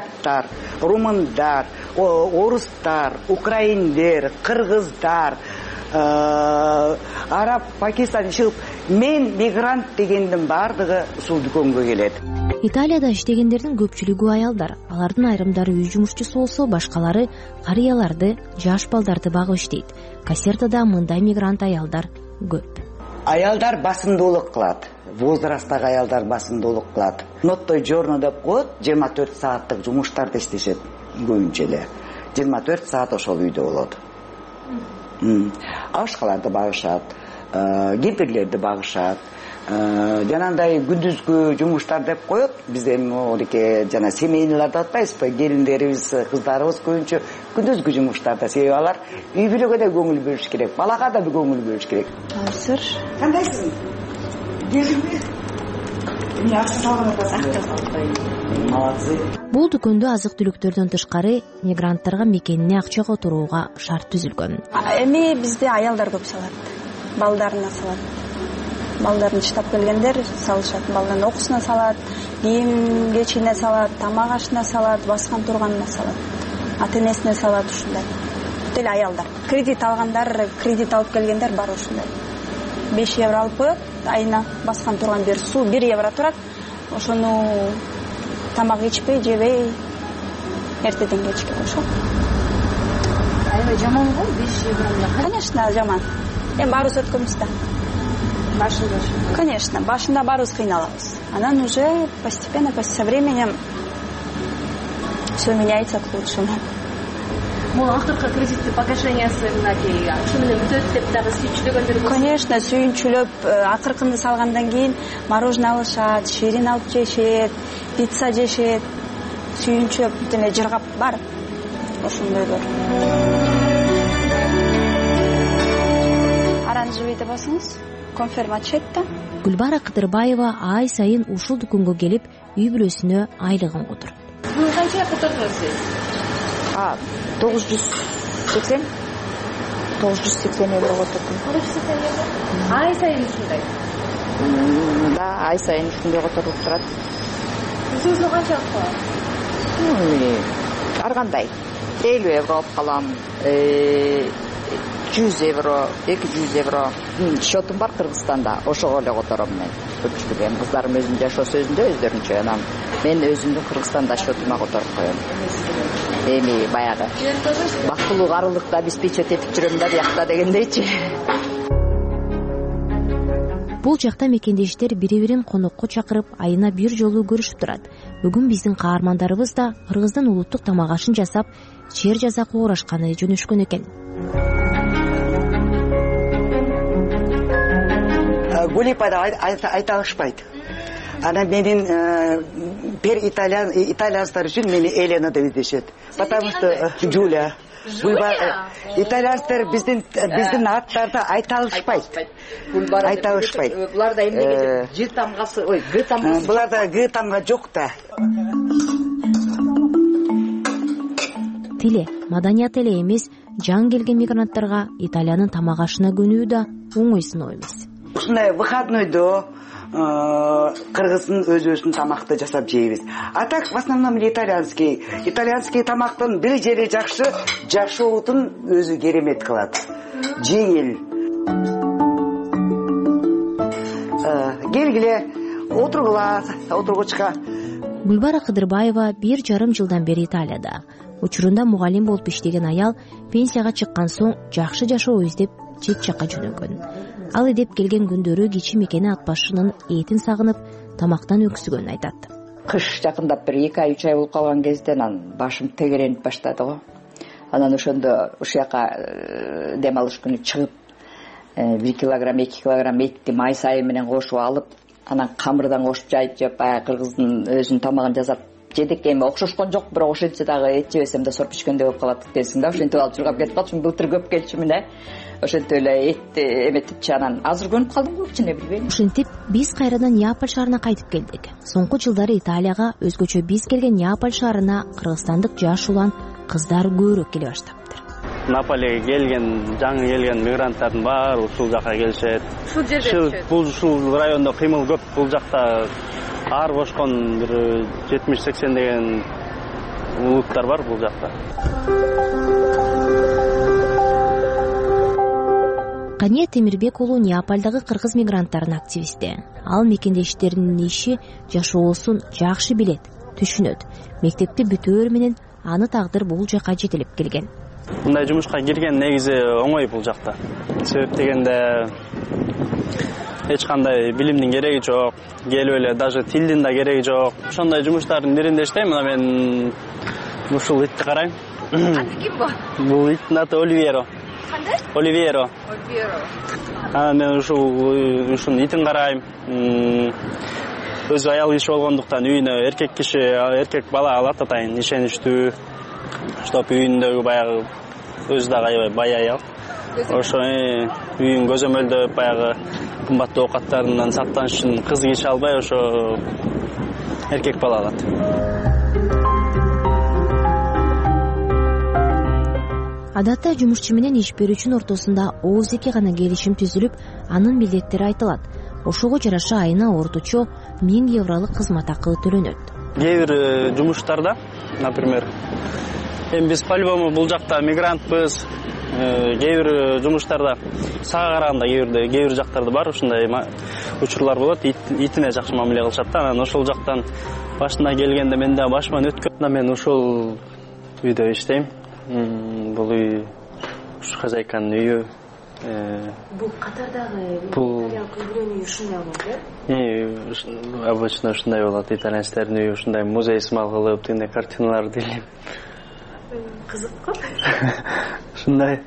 поляктар, румындар, орустар, украиндер, кыргыздар, араб, Пакистан чыгып, мен мигрант дегендин баардыгы ушул дүкөнгө келет. Италияда иштегендердин көпчүлүгү аялдар. Алардын айрымдары үй жумушчусу болсо, башкалары карыяларды, жаш балдарды багып иштейт. Кассертада мындай мигрант аялдар көп. Аялдар басымдуулук кылат. Возрасттагы аялдар басымдуулук кылат. Ноттой жорно деп коет, 24 сааттык жумуштарды иштешет көбүнчө эле. 24 саат ошол үйдө болот. Башкаларды багышат, кемпирлерди багышат. Жанагындай күндүзгү жумуштар деп коет. Биз эми одеке жана семейныйларды атпайбызбы? Келиндерибиз, кыздарыбыз көбүнчө күндүзгү жумуштарда, себеби алар үй бүлөгө да көңүл бөлүш керек, балага да көңүл бөлүш керек. Азыр Кандайсың? Келдиңби? Бул дүкөндө азык-түлүктөрдөн тышкары мигранттарга мекенине акча которууга шарт түзүлгөн. Эми бизде аялдар көп салат, балдарына салат. Балдарын иштеп келгендер салышат, балдарын окуусуна салат, кийим кечине салат, тамак ашына салат, баскан турганына салат, ата-энесине салат, ушундай. Бүт эле аялдар. Кредит алгандар, кредит алып келгендер бар ушундай. 5 евро алып коет, айына баскан турган бир суу 1 евро турат. Ошону тамак ичпей, жебей, эртеден кечке ошо. Аябай жаманбы 5 евро? Конечно, жаман. Эми баарыбыз өткөнбүз да. Башында. Конечно, башында баарыбыз кыйналабыз. Анан уже постепенно, со временем все меняется к лучшему. Бул акыркы кредиттин погашениясы мынакей ушу менен бүтөт деп дагы сүйүнчүлөгөндөр болсо. Конечно, сүйүнчүлөп, акыркынды салгандан кийин мороженое алышат, ширин алып жешет, пицца жешет, сүйүнчүлөп бүт эле жыргап бар. Ошондойлор. Оранжевый деп басыңыз. Конферма чекта. Гүлбара Кыдырбаева ай сайын ушул дүкөнгө келип, үй бүлөсүнө айлыгын которот. Бул канча которосуз? 980 евро котордум. 980 евро? Ай сайын ушундай? Да, ай сайын ушундай которулуп турат. Өзүңүзгө канча алып калат? Ар кандай. 50 евро алып калам. 100 евро, 200 евро счетум бар Кыргызстанда. Ошого эле котором мен. Көпчүлүгү кыздарым өзүнүн жашоосу өздөрүнчө, анан мен өзүмдүн Кыргызстанда счетума которуп коем. Эми баягы бактылуу карылыкта обеспечить этип жүрөм да биякта дегендейчи. Бул жакта мекендештер бири-бирин конокко чакырып, айына бир жолу көрүшүп турат. Бүгүн биздин каармандарыбыз да Кыргыздын улуттук тамак ашын жасап, чер жазакка урашканы жөнөшкөн экен. Гулипада айта алышпайт. Ана менин пер итальянстар үчүн мени Елена деп дешет. Потому что Джулия. Итальянстар биздин аттарды айта алышпайт. Айта алышпайт. Буларда эмне Ж тамгасы, ой, Г тамгасы. Буларда Г тамга жок да. Тиле, маданият эле эмес, жан келген мигранттарга Италиянын тамак ашына көнүү да оңой сыноо эмес. Ушундай выходнойдо кыргыздын өзүбүздүн тамакты жасап жейбиз. А так в основном итальянский тамактын бир жери жакшы, жашоодун өзү керемет кылат. Жеңил. Келгиле, отургучка. Гүлбара Кыдырбаева 1,5 жылдан бери Италияда. Учурунда мугалим болуп иштеген аял пенсияга чыккан соң жакшы жашоо издеп чет жакка жөнөгөн. Ал эдеп келген күндөрү кичи мекени ат башынын этин сагынып, тамактан өксүгөнүн айтат. Кыш жакындап бир 2 ай 3 ай болуп калган кезде анан башым тегеренип баштады го. Анан ошондо ушул жака дем алыш күнү чыгып 1 килограмм 2 килограмм этти май сайы менен кошуп алып, анан камырдан кошуп жайып жеп, кыргыздын өзүнүн тамагын жасап жедик. Эми окшошкон жок, бирок ошентсе дагы эт жебесем да сорп ичкендей болуп калат экенсиң да. Ошентип алып чургап кетип калчумун, былтыр көп келчүмүн. Ошентип эле эт эметипчи, анан азыр көнүп калдым го, кичине билбейм. Ошентип биз кайрадан Неаполь шаарына кайтып келдик. Соңку жылдары Италияга өзгөчө биз келген Неаполь шаарына кыргызстандык жаш улан кыздар көбүрөөк келе баштаптыр. Наполеге келген, жаңы келген мигранттардын баары ушул жака келишет. Ушул жерде ушул райондо кыймыл көп. Бул жакта ар бошкон бир 70-80 деген улуттар бар бул жакта. Кания Темирбек уулу Неапалдагы кыргыз мигранттарынын активисти. Ал мекендештеринин иши жашоосун жакшы билет, түшүнөт. Мектепти бүтөөр менен аны тагдыр бул жака жетелеп келген. Мындай жумушка кирген негизи оңой бул жакта. Себеп дегенде эч кандай билимдин кереги жок, келип эле даже тилдин да кереги жок. Ошондой жумуштардын биринде иштейм. Мына мен ушул итти карайм. Аты ким бу? Бул иттин аты Оливьеро. Кандай? Оливьеро. Мен ушунун итин карайм. Өзү аял киши болгондуктан үйүнө эркек бала алат атайын, ишеничтүү. Чтоб үйүндөгү баягы өзү дагы аябай бай аял. Ошо үйүн көзөмөлдөп баягы кымбаттуу оокаттарынан сактаныш үчүн кыз киши албай ошо эркек бала алат. Адатта жумушчу менен иш берүүчүнүн ортосунда ооздеки гана келишим түзүлүп, анын милдеттери айтылат. Ошого жараша айына орточо 1000 евролук кызмат акы төлөнөт. Кээ бир жумуштарда, например, биз по-любому бул жакта мигрантпыз. Кээ бир жумуштарда сага караганда кээ бир жактарда бар ушундай учурлар болот. Итине жакшы мамиле кылышат да. Анан ошол жактан башына келгенде мен да башыман өткөн. Мен ошол үйдө иштейм. Бул үй ушу хозяйканын үйү. Бул Катардагы италиялык үйдүн үйү ушундай болот, Обычно ушундай болот. Итальянецтердин үйү ушундай музей сымал кылып, тигине картиналарды илип. Кызык го. Ушундай.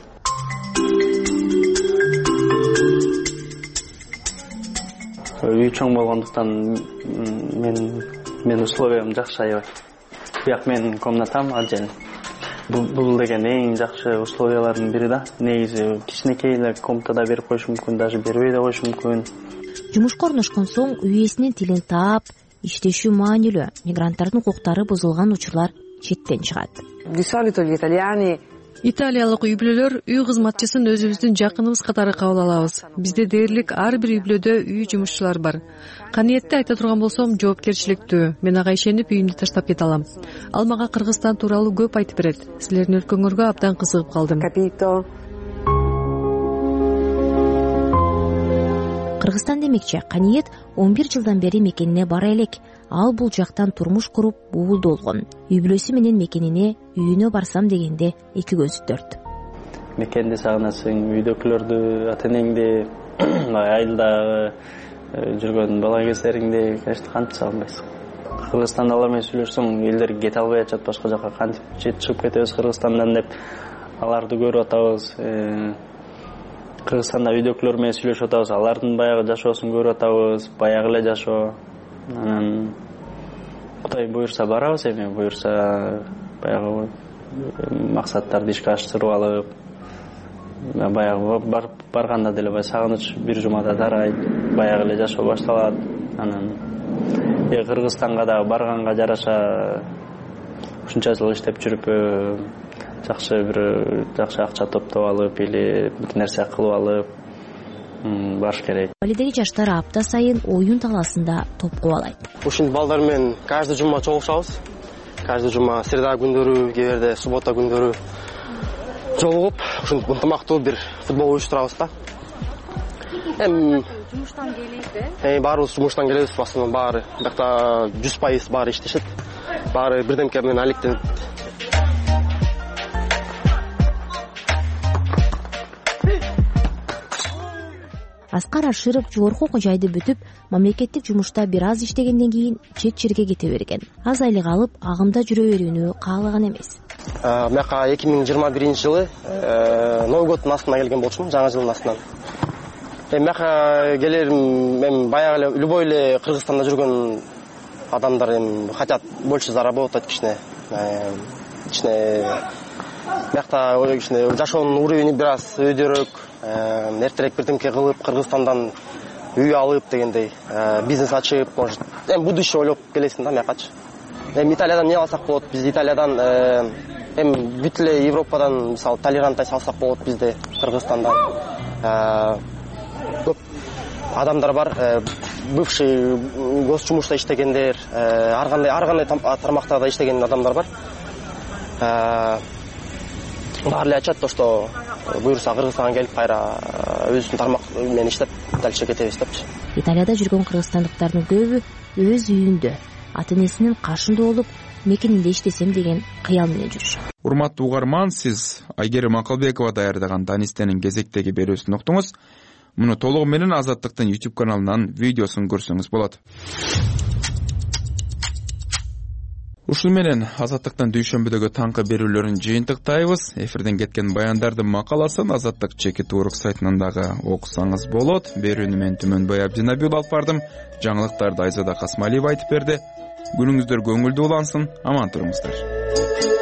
Үй чоң болгондуктан мен условиям жакшы аябай. Бияк менин комнатам отдельно. Бул деген эң жакшы условиялардын бири да. Негизи кичинекей эле комнатада берип коюш мүмкүн, даже бербей да коюш мүмкүн. Жумушка орношкон соң үй ээсинин тилин таап, иштешүү маанилүү. Мигранттардын укуктары бузулган учурлар четтен чыгат. Di solito gli italiani Италиялык үй бүлөлөр үй кызматчысын өзүбүздүн жакыныбыз катары кабыл алабыз. Бизде дээрлик ар бир үй бүлөдө үй жумушчулар бар. Каниетти айта турган болсом, жоопкерчиликтүү. Мен ага ишенип үйүмдү таштап кете алам. Ал мага Кыргызстан тууралуу көп айтып берет. Силердин өлкөңөргө абдан кызыгып калдым. Кыргызстан демекчи, Каниет 11 жылдан бери мекенине бара элек. Ал бул жактан турмуш куруп, уулду болгон. Үй бүлөсү менен мекенине, үйүнө барсам дегенде эки көзү төрт. Мекенди сагынасың, үйдөгүлөрдү, ата-энеңди, айылда жүргөн бала кездериңди, конечно, кантип сагынбайсың. Кыргызстанда алар менен сүйлөшсөң, элдер кете албай атышат башка жака, кантип чыгып кетебиз Кыргызстандан деп аларды көрүп атабыз. Кыргызстанда үйдөгүлөр менен сүйлөшүп атабыз, алардын баягы жашоосун көрүп атабыз, баягы эле жашоо. Анан Кудай буйрса барабыз, эми буйрса баягы максаттарды ишке ашырып алып, баягы барганда деле баягы сагыныч бир жумада тарайт, баягы эле жашоо башталат. Анан Кыргызстанга да барганга жараша ушунча жыл иштеп жүрүп жакшы акча топтоп алып или бир нерсе кылып алып баш керек. Балидеги жаштар апта сайын оюн талаасында топ кубалайт. Ушинтип балдар менен каждый жума чогулушабыз. Каждый жума среда күндөрү, кээ бирде суббота күндөрү жолугуп, ушинтип ынтымактуу бир футбол уюштурабыз да. Жумуштан келейби? Баарыбыз жумуштан келебиз, в основном баары. Бакта 100% баары иштешет. Баары бирдемке менен алектенип. Аскар Аширов жогорку окуу жайды бүтүп, мамлекеттик жумушта бир аз иштегенден кийин чет жерге кете берген. Аз айлык алып, агымда жүрө берүүнү каалаган эмес. Мека 2021-жылы Новый годдун астына келген болчумун, жаңы жылдын астынан. Мека келерим, мен баягы эле любой эле Кыргызстанда жүргөн адамдар хотят больше заработать кичине. Мекта жашоонун уровени бир аз өйдөрөөк, эртерээк бирдемке кылып, Кыргызстандан үй алып дегендей, бизнес ачып, может, будущее ойлоп келесиң да мекачы. Италиядан эмне алсак болот? Биз Италиядан бүт эле Европадан, мисалы, толеранттай салсак болот бизде, Кыргызстандан. Көп адамдар бар, бывший госжумушта иштегендер, ар кандай тармактарда иштеген адамдар бар. Баары эле айтышат, что буюрса Кыргызстанга келип кайра өзүбүздүн тармак менен иштеп дальше кетебиз депчи. Италияда жүргөн кыргызстандыктардын көбү өз үйүндө ата энесинин кашында болуп мекенинде иштесем деген кыял менен жүрүшөт. Урматтуу угарман, сиз Айгерим Акылбекова даярдаган Данистенин кезектеги берүүсүн уктуңуз. Муну толугу менен Азаттыктын YouTube каналынан видеосун көрсөңүз болот. Ушул менен Азаттыктын дүйшөмбүдөгү таңкы берүүлөрүн жыйынтыктайбыз. Эфирден кеткен баяндардын макаласын Азаттык чеки турк сайтынан дагы окусаңыз болот. Берүүнү мен Түмөнбай Абдинабил алып бардым. Жаңылыктарды Айзада Касмалиева айтып берди. Күнүңүздөр көңүлдүү улансын, аман туруңуздар.